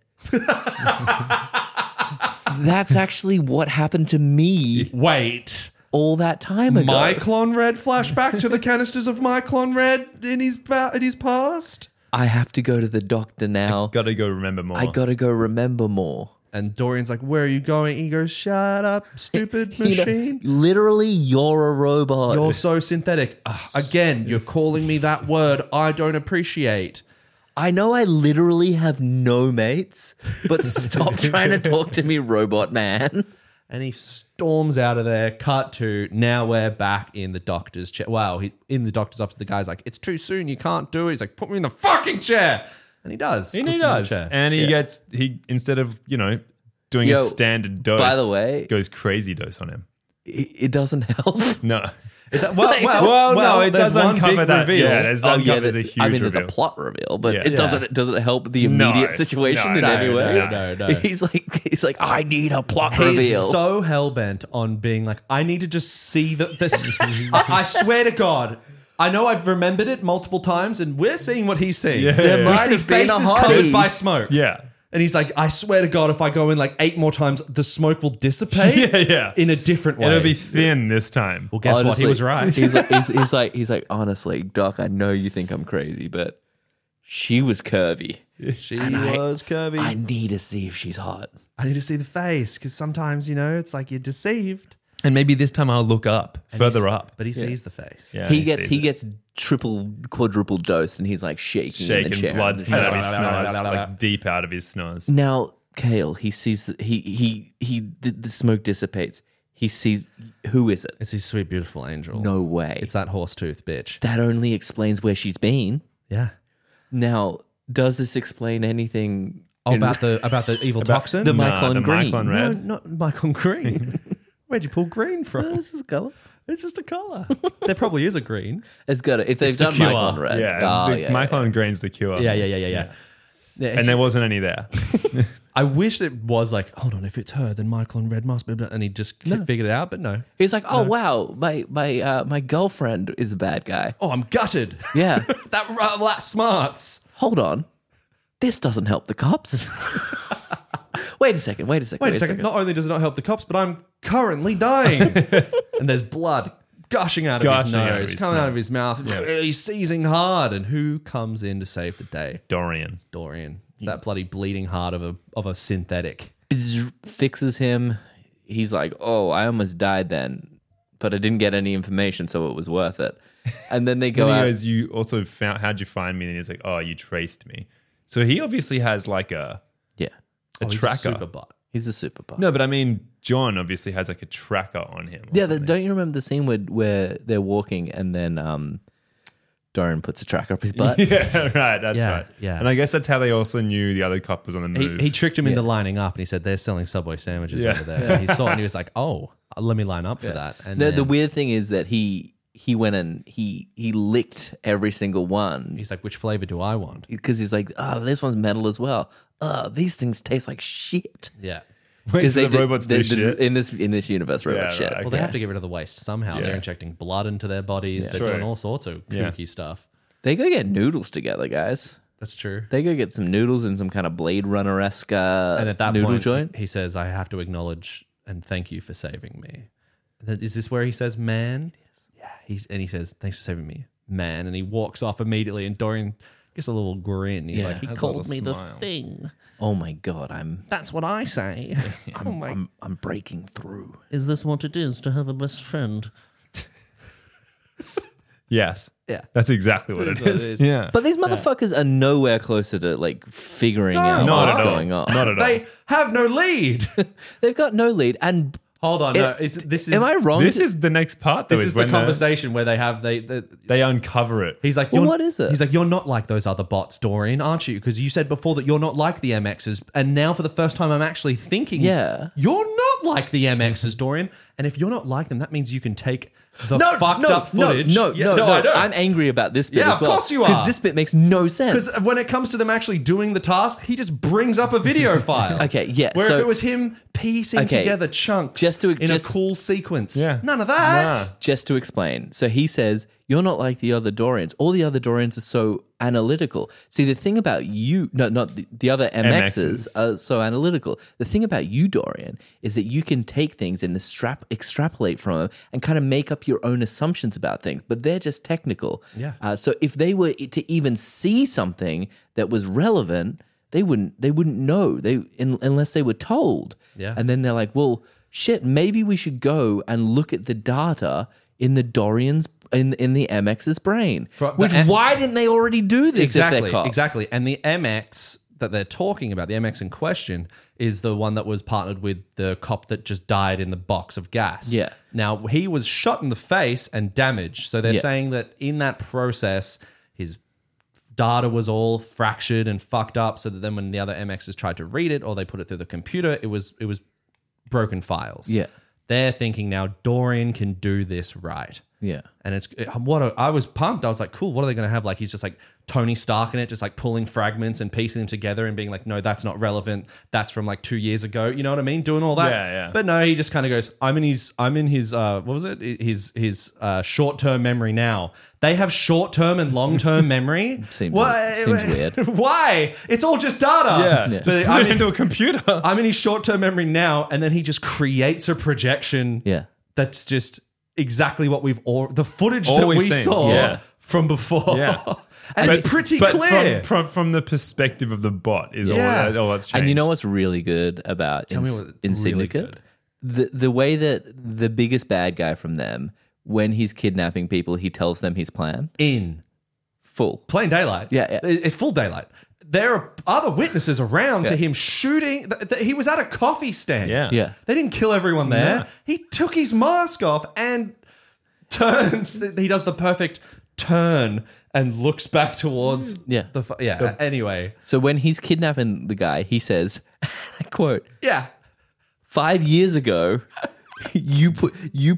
That's actually what happened to me Wait. all that time ago. Myclon Red flashback to the canisters of Myclon Red in his past? I have to go to the doctor now. Got to go remember more. I gotta go remember more. And Dorian's like, where are you going? He goes, shut up, stupid You know, machine. literally, you're a robot. You're so synthetic. Again, you're calling me that word I don't appreciate. I know I literally have no mates, but stop trying to talk to me, robot man. And he storms out of there. Cut to, now we're back in the doctor's chair. Wow, in the doctor's office, the guy's like, it's too soon, you can't do it. He's like, put me in the fucking chair. And he does. And Puts he him in the does. chair. And he instead of, doing Yo, a standard dose, by the way- goes crazy dose on him. It doesn't help. No. Is that- well, No, it there's does one uncover big that. reveal. Yeah, there's a huge I mean, there's reveal. a plot reveal, but Yeah. it doesn't help the immediate No, situation in no, any way. no. He's like, I need a plot He's reveal. so hell-bent on being like, I need to just see this. I swear to God, I know I've remembered it multiple times, and we're seeing what he's seeing. Yeah. There We might see have been a faces covered hottie. by smoke. Yeah. And he's like, I swear to God, if I go in like 8 more times, the smoke will dissipate Yeah. in a different way. It'll be thin this time. Well, guess what? He Honestly, was right. He's like, honestly, Doc, I know you think I'm crazy, but she was curvy. She was curvy. I need to see if she's hot. I need to see the face because sometimes, it's like you're deceived. And maybe this time I'll look up, further up. But he sees the face. Yeah, He sees it. gets triple, quadruple dose, and he's like shaking in the chair. blood's coming out of his snores, like deep out of his snores. Now, Kale, he sees that the smoke dissipates. He sees, who is it? It's his sweet, beautiful angel. No way. It's that horse-tooth bitch. That only explains where she's been. Yeah. Now, does this explain anything About the evil toxin? the Nah, Myclon the Green? Myclon No, Red. not Michael Green. Where'd you pull green from? It's just color. It's just a color. There probably is a green. It's got it. If they've the done cure. Myclon Red. Yeah, Oh, Myclon Green's the cure. Yeah. And there wasn't any there. I wish it was like, hold on, if it's her, then Michael and Red must be. And he just figured it out, but no. He's like, oh, wow, my girlfriend is a bad guy. Oh, I'm gutted. Yeah. that smarts. Hold on. This doesn't help the cops. Wait a second. Wait a second. Not only does it not help the cops, but I'm currently dying. And there's blood gushing out of his nose, coming out of his mouth. Yeah. He's seizing hard. And who comes in to save the day? Dorian. Dorian. That bloody bleeding heart of a synthetic. Fixes him. He's like, oh, I almost died then, but I didn't get any information, so it was worth it. And then they go Then he out. goes, you also found, how'd you find me? And he's like, oh, you traced me. So he obviously has like a Yeah. He's tracker. super bot. He's a super bot. No, but I mean, John obviously has like a tracker on him. Yeah, don't you remember the scene where they're walking and then Dorian puts a tracker up his butt? Yeah, right. That's Yeah, right. yeah. And I guess that's how they also knew the other cop was on the move. He tricked him into lining up, and he said they're selling Subway sandwiches Yeah. over there. And he saw it, and he was like, "Oh, let me line up for that." And The then weird thing is that he went and he licked every single one he's like, "Which flavor do I want?" because he's like, oh, this one's metal as well. Oh, these things taste like shit. Yeah, Wait, so they the robots do shit? in this universe. Robots Yeah, shit. right. Well, they have to get rid of the waste somehow. Yeah. They're injecting blood into their bodies. They're True. doing all sorts of Yeah. kooky stuff. They go get noodles together, guys. That's true. They go get some noodles in some kind of Blade Runner-esque And at that noodle point, joint. he says, "I have to acknowledge and thank you for saving me." Is this where he says, "Man"? Yeah. He says, "Thanks for saving me, man." And he walks off immediately. And Dorian gets a little grin. He's Yeah. like, "He Has a called little me the smile. thing." Oh my god, That's what I say. Oh my! I'm breaking through. Is this what it is to have a best friend? Yes. Yeah. That's exactly what it what is. it is. Yeah. But these motherfuckers are nowhere closer to like figuring out Not what's at all. going on. Not at all. They have no lead. They've got no lead. And Hold on, no. This is am I wrong? This is the next part, though. this is the when conversation where they they uncover it. He's like, Well, "You're-" what is it? He's like, "You're not like those other bots, Dorian, aren't you? Because you said before that you're not like the MXs, and now for the first time, I'm actually thinking, Yeah. you're not like the MXs, Dorian. And if you're not like them, that means you can take the no, fucked no, up footage. No, Yeah, no, no, I know. I'm angry about this bit Yeah, as of well. course you are. Because this bit makes no sense. Because when it comes to them actually doing the task, he just brings up a video file. Okay, yeah, Where so- if it was him piecing Okay, together chunks just to- in just- a cool sequence, Yeah. none of that. Nah. Just to explain. So he says, you're not like the other Dorians. All the other Dorians are so analytical. See, the thing about you, no, not the other MXs are so analytical. The thing about you, Dorian, is that you can take things and extrapolate from them and kind of make up your own assumptions about things, but they're just technical. Yeah. So if they were to even see something that was relevant, they wouldn't know unless they were told. Yeah. And then they're like, well, shit, maybe we should go and look at the data in the Dorian's in the MX's brain. Why didn't they already do this? If they're cops? Exactly. And the MX that they're talking about, the MX in question, is the one that was partnered with the cop that just died in the box of gas. Yeah. Now, he was shot in the face and damaged. So they're Yeah. saying that in that process, his data was all fractured and fucked up, so that then when the other MXs tried to read it or they put it through the computer, it was broken files. Yeah. They're thinking now Dorian can do this right. Yeah. And I was pumped. I was like, cool. What are they going to have? Like, he's just like Tony Stark in it, just like pulling fragments and piecing them together and being like, no, that's not relevant. That's from like 2 years ago. You know what I mean? Doing all that. Yeah, yeah. But no, he just kind of goes, I'm in his, what was it? His short-term memory now. They have short-term and long-term memory. Seems Why- weird. Why? It's all just data. Yeah. Yeah. Just But put it into a computer. I'm in his short-term memory now, and then he just creates a projection Yeah. that's just exactly what the footage All that we've we seen, saw yeah. from before. Yeah. And it's pretty clear. From the perspective of the bot is Yeah. all that's changed. And you know what's really good about me what's in really Syndicate? good. The way that the biggest bad guy from them, when he's kidnapping people, he tells them his plan. In Full. plain daylight. Yeah. It's full daylight. There are other witnesses around to him shooting. He was at a coffee stand. Yeah. Yeah. They didn't kill everyone there. No. He took his mask off and turns. He does the perfect turn and looks back towards Yeah. Anyway. So when he's kidnapping the guy, he says, I quote, Yeah. 5 years ago, you put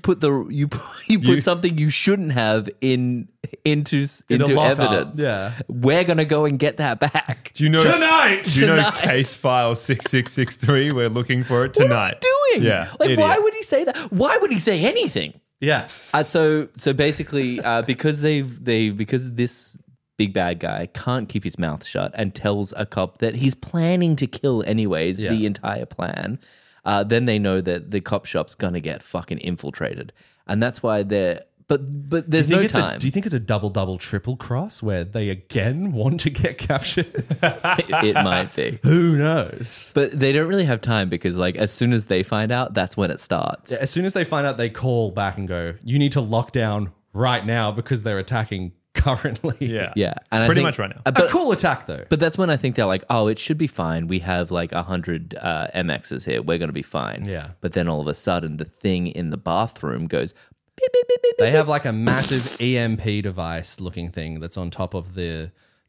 something you shouldn't have into a lockup. evidence. Yeah. We're gonna go and get that back. Do you know Tonight! Do you know Tonight. case file 6663? We're looking for it What are tonight. you doing? Yeah. Like, idiot. why would he say that? Why would he say anything? Yeah. So basically, because because this big bad guy can't keep his mouth shut and tells a cop that he's planning to kill anyways, Yeah. the entire plan, then they know that the cop shop's gonna get fucking infiltrated, and that's why they're. But there's no time. Do you think it's a double triple cross where they again want to get captured? It might be, Who knows? but they don't really have time because, like, as soon as they find out, that's when it starts. As soon as they find out, they call back and go, "You need to lock down right now because they're attacking currently." Yeah. Yeah, and I Pretty think- much right now. A cool attack though. But that's when I think they're like, oh, it should be fine. We have like 100 MXs here. We're going to be fine. Yeah. But then all of a sudden, the thing in the bathroom goes, beep, beep, beep, beep, They beep. have like a massive EMP device looking thing that's on top of the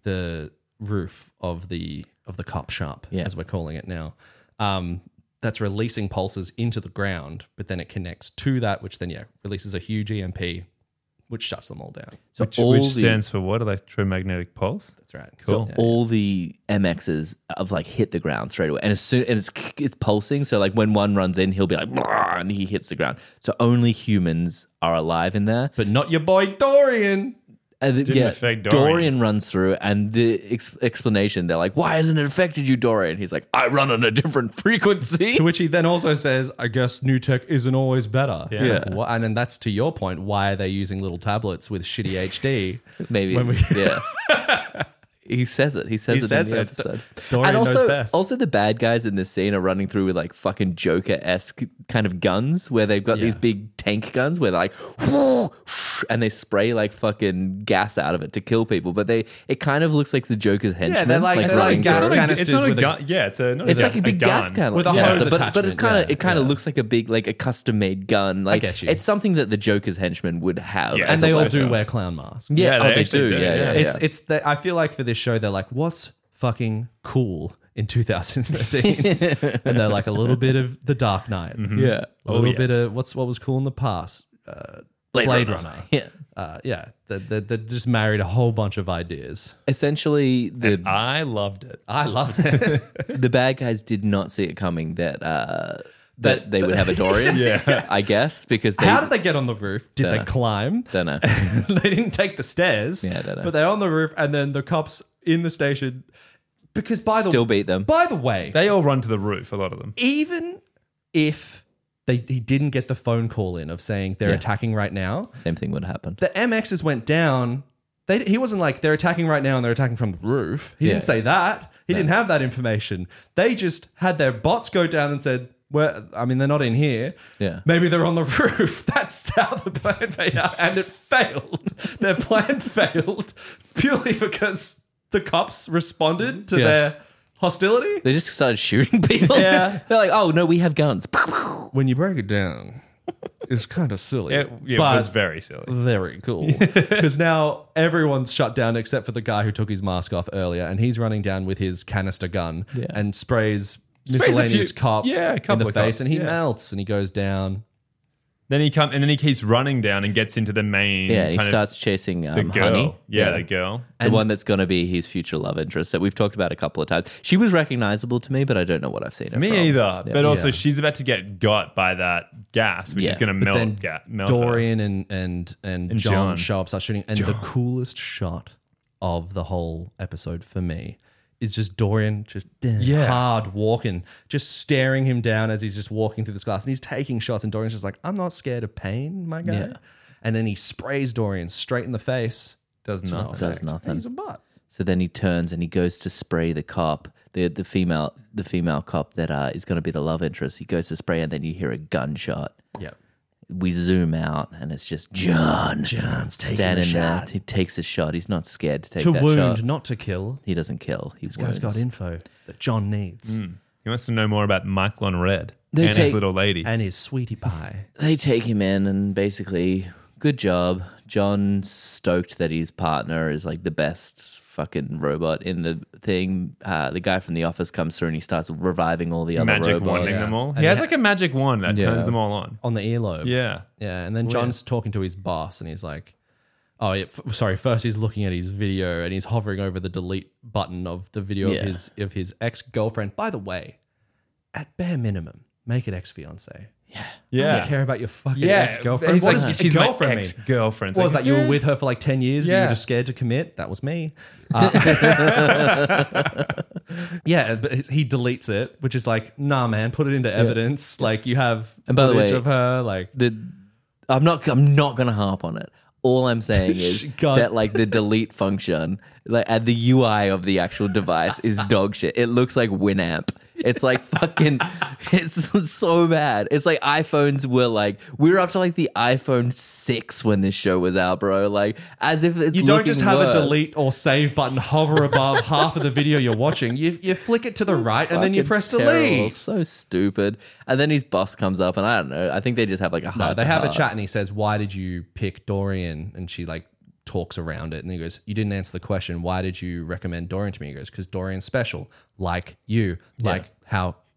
roof of the cop shop, Yeah. as we're calling it now. That's releasing pulses into the ground, but then it connects to that, which then releases a huge EMP, which shuts them all down. So Which stands for what? Electromagnetic pulse? That's right. Cool. So all the MXs have like hit the ground straight away, and as soon and it's pulsing. So like when one runs in, he'll be like, "Brrr," and he hits the ground. So only humans are alive in there. But not your boy Dorian. Didn't affect Dorian runs through, and the explanation, they're like, "Why hasn't it affected you, Dorian?" He's like, "I run on a different frequency." To which he then also says, I guess new tech isn't always better. Yeah. And then that's to your point, why are they using little tablets with shitty HD? Maybe, When we- yeah. He says it. He says it says in the it. episode. Dorian and knows best. also the bad guys in this scene are running through with like fucking Joker-esque kind of guns where they've got these big tank guns where they're like, and they spray like fucking gas out of it to kill people. But it kind of looks like the Joker's henchmen. they're like- it's like running gas through. canisters It's not a with a- gun. Yeah, it's It's like a big gas can With a yeah, hose so- but it attachment, kind of yeah, it kind of looks like a big like a custom made gun. Like get you. it's something that the Joker's henchmen would have. Yeah, And as they a all weapon. do wear clown masks. Yeah, they they actually do. do, Yeah, yeah. yeah. It's I feel like for this show, they're like, what's fucking cool in 2015? And they're like a little bit of The Dark Knight. yeah. A little yeah. bit of what was cool in the past. Blade Runner. Yeah. They just married a whole bunch of ideas. Essentially, I loved it. I loved it. the bad guys did not see it coming that they would have a Dorian. Yeah. I guess because they How did they get on the roof? Did they Dunno. climb? don't know. They didn't take the stairs. Yeah, I don't know. But they're on the roof, and then the cops in the station. Because Still beat them. By the way, They all run to the roof, a lot of them. even if he didn't get the phone call in of saying they're Yeah. attacking right now, Same thing would happen. the MXs went down. He wasn't like they're attacking right now and they're attacking from the roof. He Yeah. didn't say that. He didn't have that information. They just had their bots go down and said, "Well, I mean, they're not in here. Yeah. Maybe they're on the roof." That's how the plan played out, and it failed. Their plan failed purely because the cops responded to Yeah. their hostility. They just started shooting people. Yeah. They're like, "Oh no, we have guns." When you break it down, it's kind of silly. It but was very silly. very cool. Because now everyone's shut down except for the guy who took his mask off earlier, and he's running down with his canister gun Yeah. and sprays Sprays a miscellaneous few- cop yeah, a in couple the of face, cops, and he yeah. melts and he goes down. Then he keeps running down and gets into the main. Yeah, and he kind of starts chasing the girl. Honey. Yeah, the girl. The one that's going to be his future love interest that we've talked about a couple of times. She was recognizable to me, but I don't know what I've seen her Me from. either. But also, Yeah. she's about to get got by that gas, which Yeah. is going to But then melt her. Dorian and John John. show up, start shooting. And the coolest shot of the whole episode for me is just Dorian just hard walking, just staring him down as he's just walking through this glass. And he's taking shots, and Dorian's just like, "I'm not scared of pain, my guy." Yeah. And then he sprays Dorian straight in the face. Does nothing. Does nothing. He's a butt. So then he turns and he goes to spray the cop, the female cop that is going to be the love interest. He goes to spray, and then you hear a gunshot. Yeah. We zoom out, and it's just John. John's taking standing the there. shot. He takes a shot. He's not scared to take To that wound, shot. not to kill. He doesn't kill. He This guy's got info that John needs. He wants to know more about Michael on Red They and take- his little lady. And his sweetie pie. They take him in, and basically, good job. John's stoked that his partner is like the best fucking robot in the thing. The guy from The Office comes through and he starts reviving all the other Magic robots. wanding them all. He has like a magic wand that Yeah. turns them all on. On the earlobe. Yeah. Yeah, and then John's talking to his boss, and he's like, "Oh, yeah, sorry." First, he's looking at his video, and he's hovering over the delete button of the video Yeah. of his ex girlfriend. By the way, at bare minimum, make it ex fiance. I don't care about your fucking ex girlfriend. He's What like, does she's girlfriend my mean? ex-girlfriend. What was Like, that? You were with her for like 10 years, but you Yeah. were just scared to commit? That was me. Yeah, but he deletes it, which is like, nah, man, put it into evidence. Like, you have And by the footage way, of her. Like, I'm not going to harp on it. All I'm saying is God. that like the delete function, like and the UI of the actual device is dog shit. It looks like Winamp. It's like fucking, it's so bad. It's like iPhones were like, we were up to like the iPhone 6 when this show was out, bro. Like as if it's you don't just have worse. a delete or save button hover above half of the video you're watching. You flick it to the right and then you Fucking press terrible. delete. So stupid. And then his boss comes up, and I don't know. I think they just have like a No, heart. they have a chat and he says, "Why did you pick Dorian?" And she like talks around it and he goes, "You didn't answer the question. Why did you recommend Dorian to me?" He goes, "Because Dorian's special, like you, like how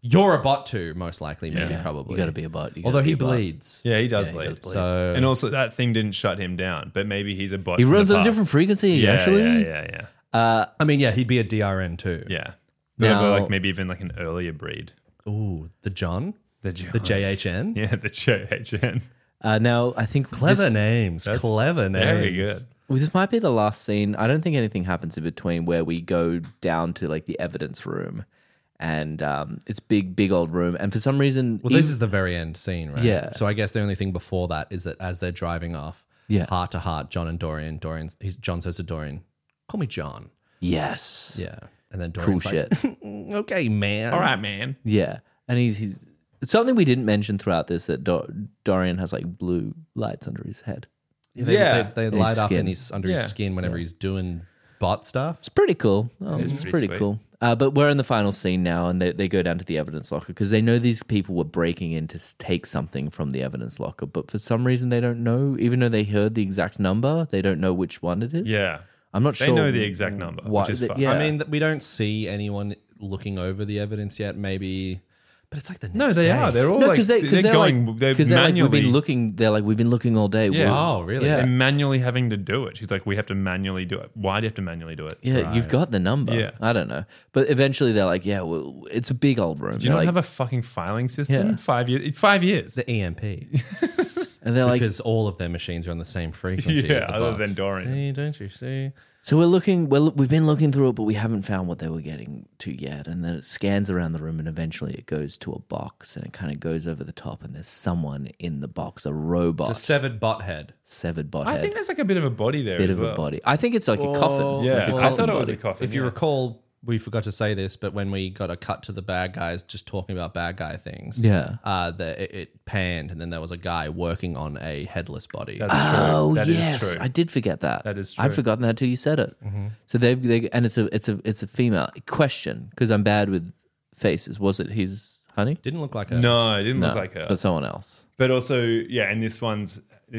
You're a bot too, most likely, maybe, Yeah, probably. You got to be a bot. You gotta Although be he a bot. bleeds. Yeah, he does Yeah, he bleed. does bleed. So And also, that thing didn't shut him down, but maybe he's a bot. He from the runs on a past. different frequency, Yeah, actually. Yeah. I mean, yeah, he'd be a DRN too. Yeah. Now- Like maybe even like an earlier breed. Ooh, the John? The JHN? Yeah, the JHN. Now, I think Clever this, names. Clever names. Very good. well, this might be the last scene. I don't think anything happens in between where we go down to like the evidence room, and it's big old room. And for some reason, Well, this is the very end scene, right? Yeah. So I guess the only thing before that is that as they're driving off, Yeah. heart to heart, John and Dorian, John says to Dorian, call me John. yes, Yeah. And then cool Dorian's shit. like, okay, man. All right, man. Yeah, and he's something we didn't mention throughout this that Dorian has like blue lights under his head. They his light up skin. and he's under his Yeah. skin whenever he's doing bot stuff. It's pretty cool. is It's pretty pretty sweet. cool. But we're in the final scene now, and they go down to the evidence locker because they know these people were breaking in to take something from the evidence locker. But for some reason, they don't know, even though they heard the exact number, they don't know which one it is. Yeah. I'm not They sure. know the exact number, why- which is fun. yeah. I mean, we don't see anyone looking over the evidence yet, maybe. But it's like the next No, they day. are. They're all No, like, because they're like, they're we've manually, been looking. They're like, we've been looking all day. Yeah. Oh, really? Yeah. they're manually having to do it. She's like, we have to manually do it. Why do you have to manually do it? Yeah, you've got the number. Yeah. I don't know, but eventually they're like, yeah, well, it's a big old room. Do you They're not like, have a fucking filing system? Yeah. 5 years. 5 years. The EMP. and they're like, Because all of their machines are on the same frequency. Yeah, as the other bots. than Dorian. See, don't you see? so we're looking. Well, we've been looking through it, but we haven't found what they were getting to yet. And then it scans around the room, and eventually it goes to a box, and it kind of goes over the top, and there's someone in the box, a robot, It's a severed bot head. severed bot I head, think there's like a bit of a body there bit as of well. a body. I think it's like a coffin. Yeah, like a I coffin thought it was body. a coffin. If you yeah. recall, we forgot to say this, but when we got a cut to the bad guys just talking about bad guy things, Yeah. it panned, and then there was a guy working on a headless body. That's true. Oh That is yes, true. I did forget that. That is I'd true. forgotten that till you said it. So they and it's a female question because I'm bad with faces. Was it his honey? Didn't look like a. No, it didn't No, look like her. so someone else. But also, yeah, and this one,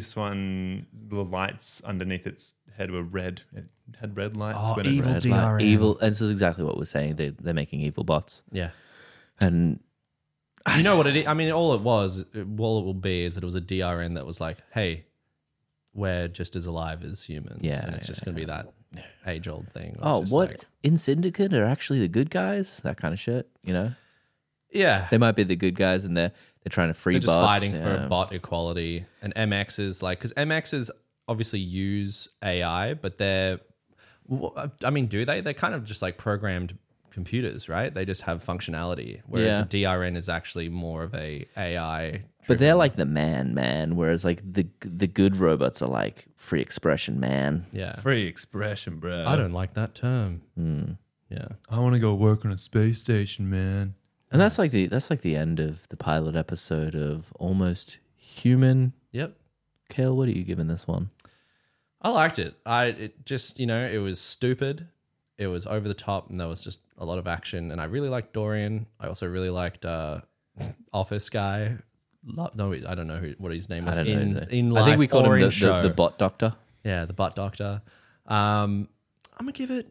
the lights underneath its head were red. It had red lights. Oh, whenever evil it- DRM. Evil, and this is exactly what we're saying. They're making evil bots, Yeah. and You know what it is? I mean, all it will be is that it was a DRN that was like, hey, we're just as alive as humans. Yeah, And it's just going to be that age old thing. It's oh, just what like- in Syndicate are actually the good guys? That kind of shit. You know, yeah. they might be the good guys, and they're trying to free They're just bots. fighting yeah. for bot equality. And MX is like, because MXs obviously use AI, but they're, I mean, do they? They're kind of just like programmed computers, right? They just have functionality. Whereas Yeah. a DRN is actually more of a AI. But they're like the man, whereas like the good robots are like free expression man. Yeah. Free expression, bro. I don't like that term. Yeah. I want to go work on a space station, man. And that's like the end of the pilot episode of Almost Human. Yep. Kale, what are you giving this one? I liked it. It just, it was stupid. It was over the top, and there was just a lot of action. And I really liked Dorian. I also really liked Office Guy. No, I don't know what his name I was. don't know. in, his name. in I think life we called or him in the show. bot doctor. Yeah, the butt doctor. I'm gonna give it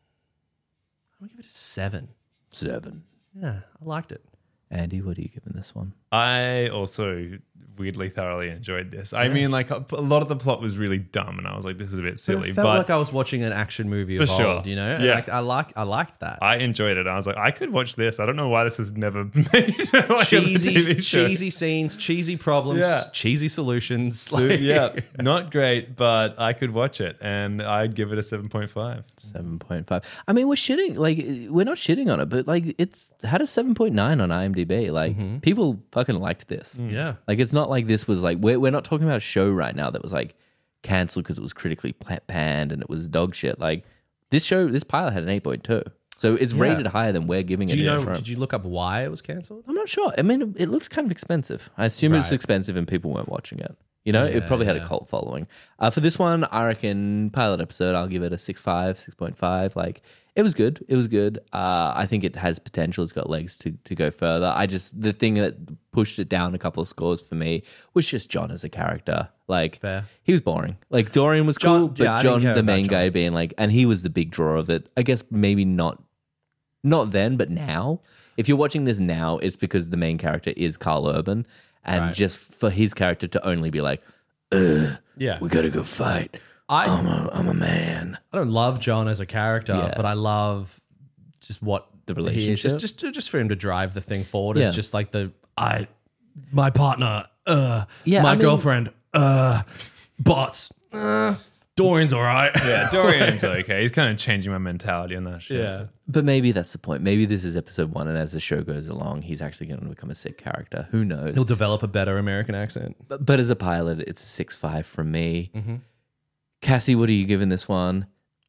a 7. 7. Yeah, I liked it. Andy, what are you giving this one? I also weirdly thoroughly enjoyed this. I mean, like a lot of the plot was really dumb, and I was like, "This is a bit But silly." it felt But like I was watching an action movie For of sure. old, Yeah. Like, I liked that. I enjoyed it. I was like, I could watch this. I don't know why this was never made like as a TV show. cheesy scenes, cheesy problems, Yeah. cheesy solutions. So, Like- yeah, not great, but I could watch it, and I'd give it a 7.5. 7.5. I mean, we're not shitting on it, but like it's had a 7.9 on IMDb. Like people fucking liked this. Yeah. Like it's not like this was like we're not talking about a show right now that was like cancelled because it was critically panned and it was dog shit. Like this pilot had an 8.2, so it's Yeah. rated higher than we're giving Do it. you know? from. Did you look up why it was cancelled? I'm not sure. I mean, it looked kind of expensive. I assume it's Right. expensive and people weren't watching it. You know, it probably had a cult following. For this one, I reckon pilot episode, I'll give it a 6.5, 6.5. Like, it was good. It was good. I think it has potential. It's got legs to go further. The thing that pushed it down a couple of scores for me was just John as a character. Like, Fair. he was boring. Like, Dorian was cool, John- but yeah, I didn't John, care the about main John. guy, being like, and he was the big draw of it. I guess maybe not Not then, but now. If you're watching this now, it's because the main character is Carl Urban. And Right. just for his character to only be like, Yeah. we gotta go fight. I'm a man. I don't love John as a character, Yeah. but I love just what The he is. relationship? Just for him to drive the thing forward. Yeah. It's just like my partner, Yeah, my I mean- girlfriend, bots, Dorian's all right. Yeah, Dorian's okay. He's kind of changing my mentality on that shit. Yeah. But maybe that's the point. Maybe this is episode 1, and as the show goes along, he's actually going to become a sick character. Who knows? He'll develop a better American accent. But as a pilot, it's a 6.5 from me. Cassie, what are you giving this one?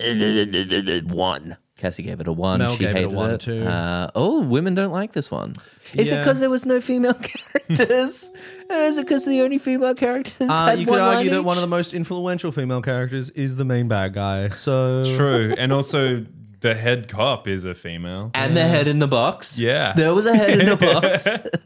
1. Cassie gave it a 1. Mel She gave it a hated 1 too. Women don't like this one. Is it Yeah. because there was no female characters? Is it because the only female characters had You one could argue line that each? one of the most influential female characters is the main bad guy. So True. And also, the head cop is a female. And the head in the box. Yeah. There was a head in the box.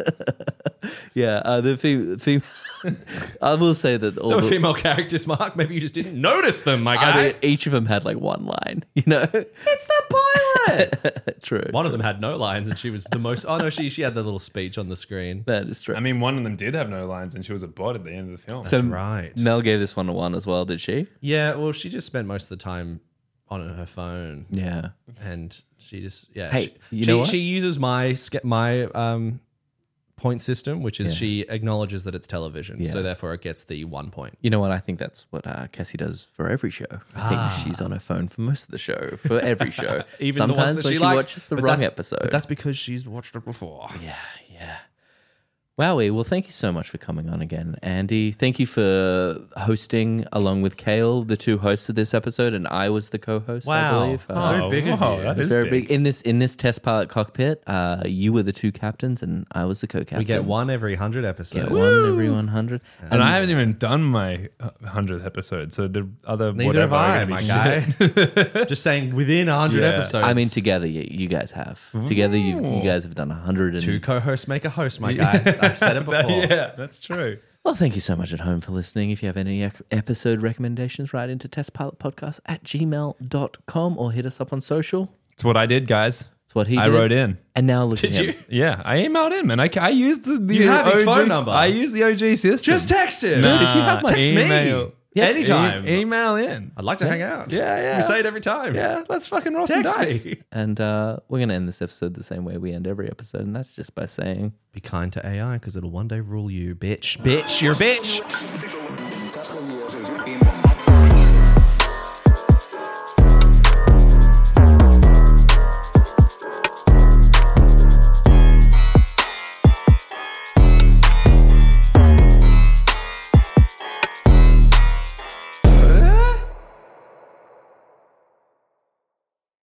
the female. I will say that all there were the, female characters, Mark. Maybe you just didn't notice them, my guy. I mean, each of them had like one line, you know? It's the pilot. True. One of them had no lines, and she was the most. Oh no, she had the little speech on the screen. That is true. I mean, one of them did have no lines, and she was a bot at the end of the film. so right. Mel gave this one a 1 as well, did she? Yeah, well, she just spent most of the time on her phone, Yeah. and she just Hey, she, you know what? she uses my point system, which is she acknowledges that it's television, Yeah. so therefore it gets the 1 point. You know what? I think that's what Cassie does for every show. I think she's on her phone for most of the show, for every show. Even the ones Sometimes that when she she likes, watches the but wrong that's- episode. But that's because she's watched it before. Yeah. Wowie, well, thank you so much for coming on again, Andy. Thank you for hosting along with Kale, the two hosts of this episode, and I was the co-host, I believe. That's very big of you. that It's is very big. In this test pilot cockpit, you were the two captains and I was the co-captain. We get one every 100 episodes. Get one every 100. and I haven't even done my 100th episode, so the other Neither whatever have I, are gonna my be guy. Just saying, within 100 Yeah. episodes. I mean, together you guys have. Together you guys have done 100. And, two co-hosts make a host, my guy. I've said it before. Yeah, that's true. well, thank you so much at home for listening. If you have any episode recommendations, write into testpilotpodcast@gmail.com or hit us up on social. It's what I did, guys. It's what he I did. wrote in. And now look Did at you? him. Yeah, I emailed him, and I used the You have his OG phone number. I used the OG system. Just text him. Dude, if you have my text email. me. Anytime. Email in. I'd like to hang out. Yeah. We say it every time. Yeah, let's fucking roll some Text dice. me. And we're going to end this episode the same way we end every episode, and that's just by saying... Be kind to AI because it'll one day rule you, bitch. Bitch, you're a bitch.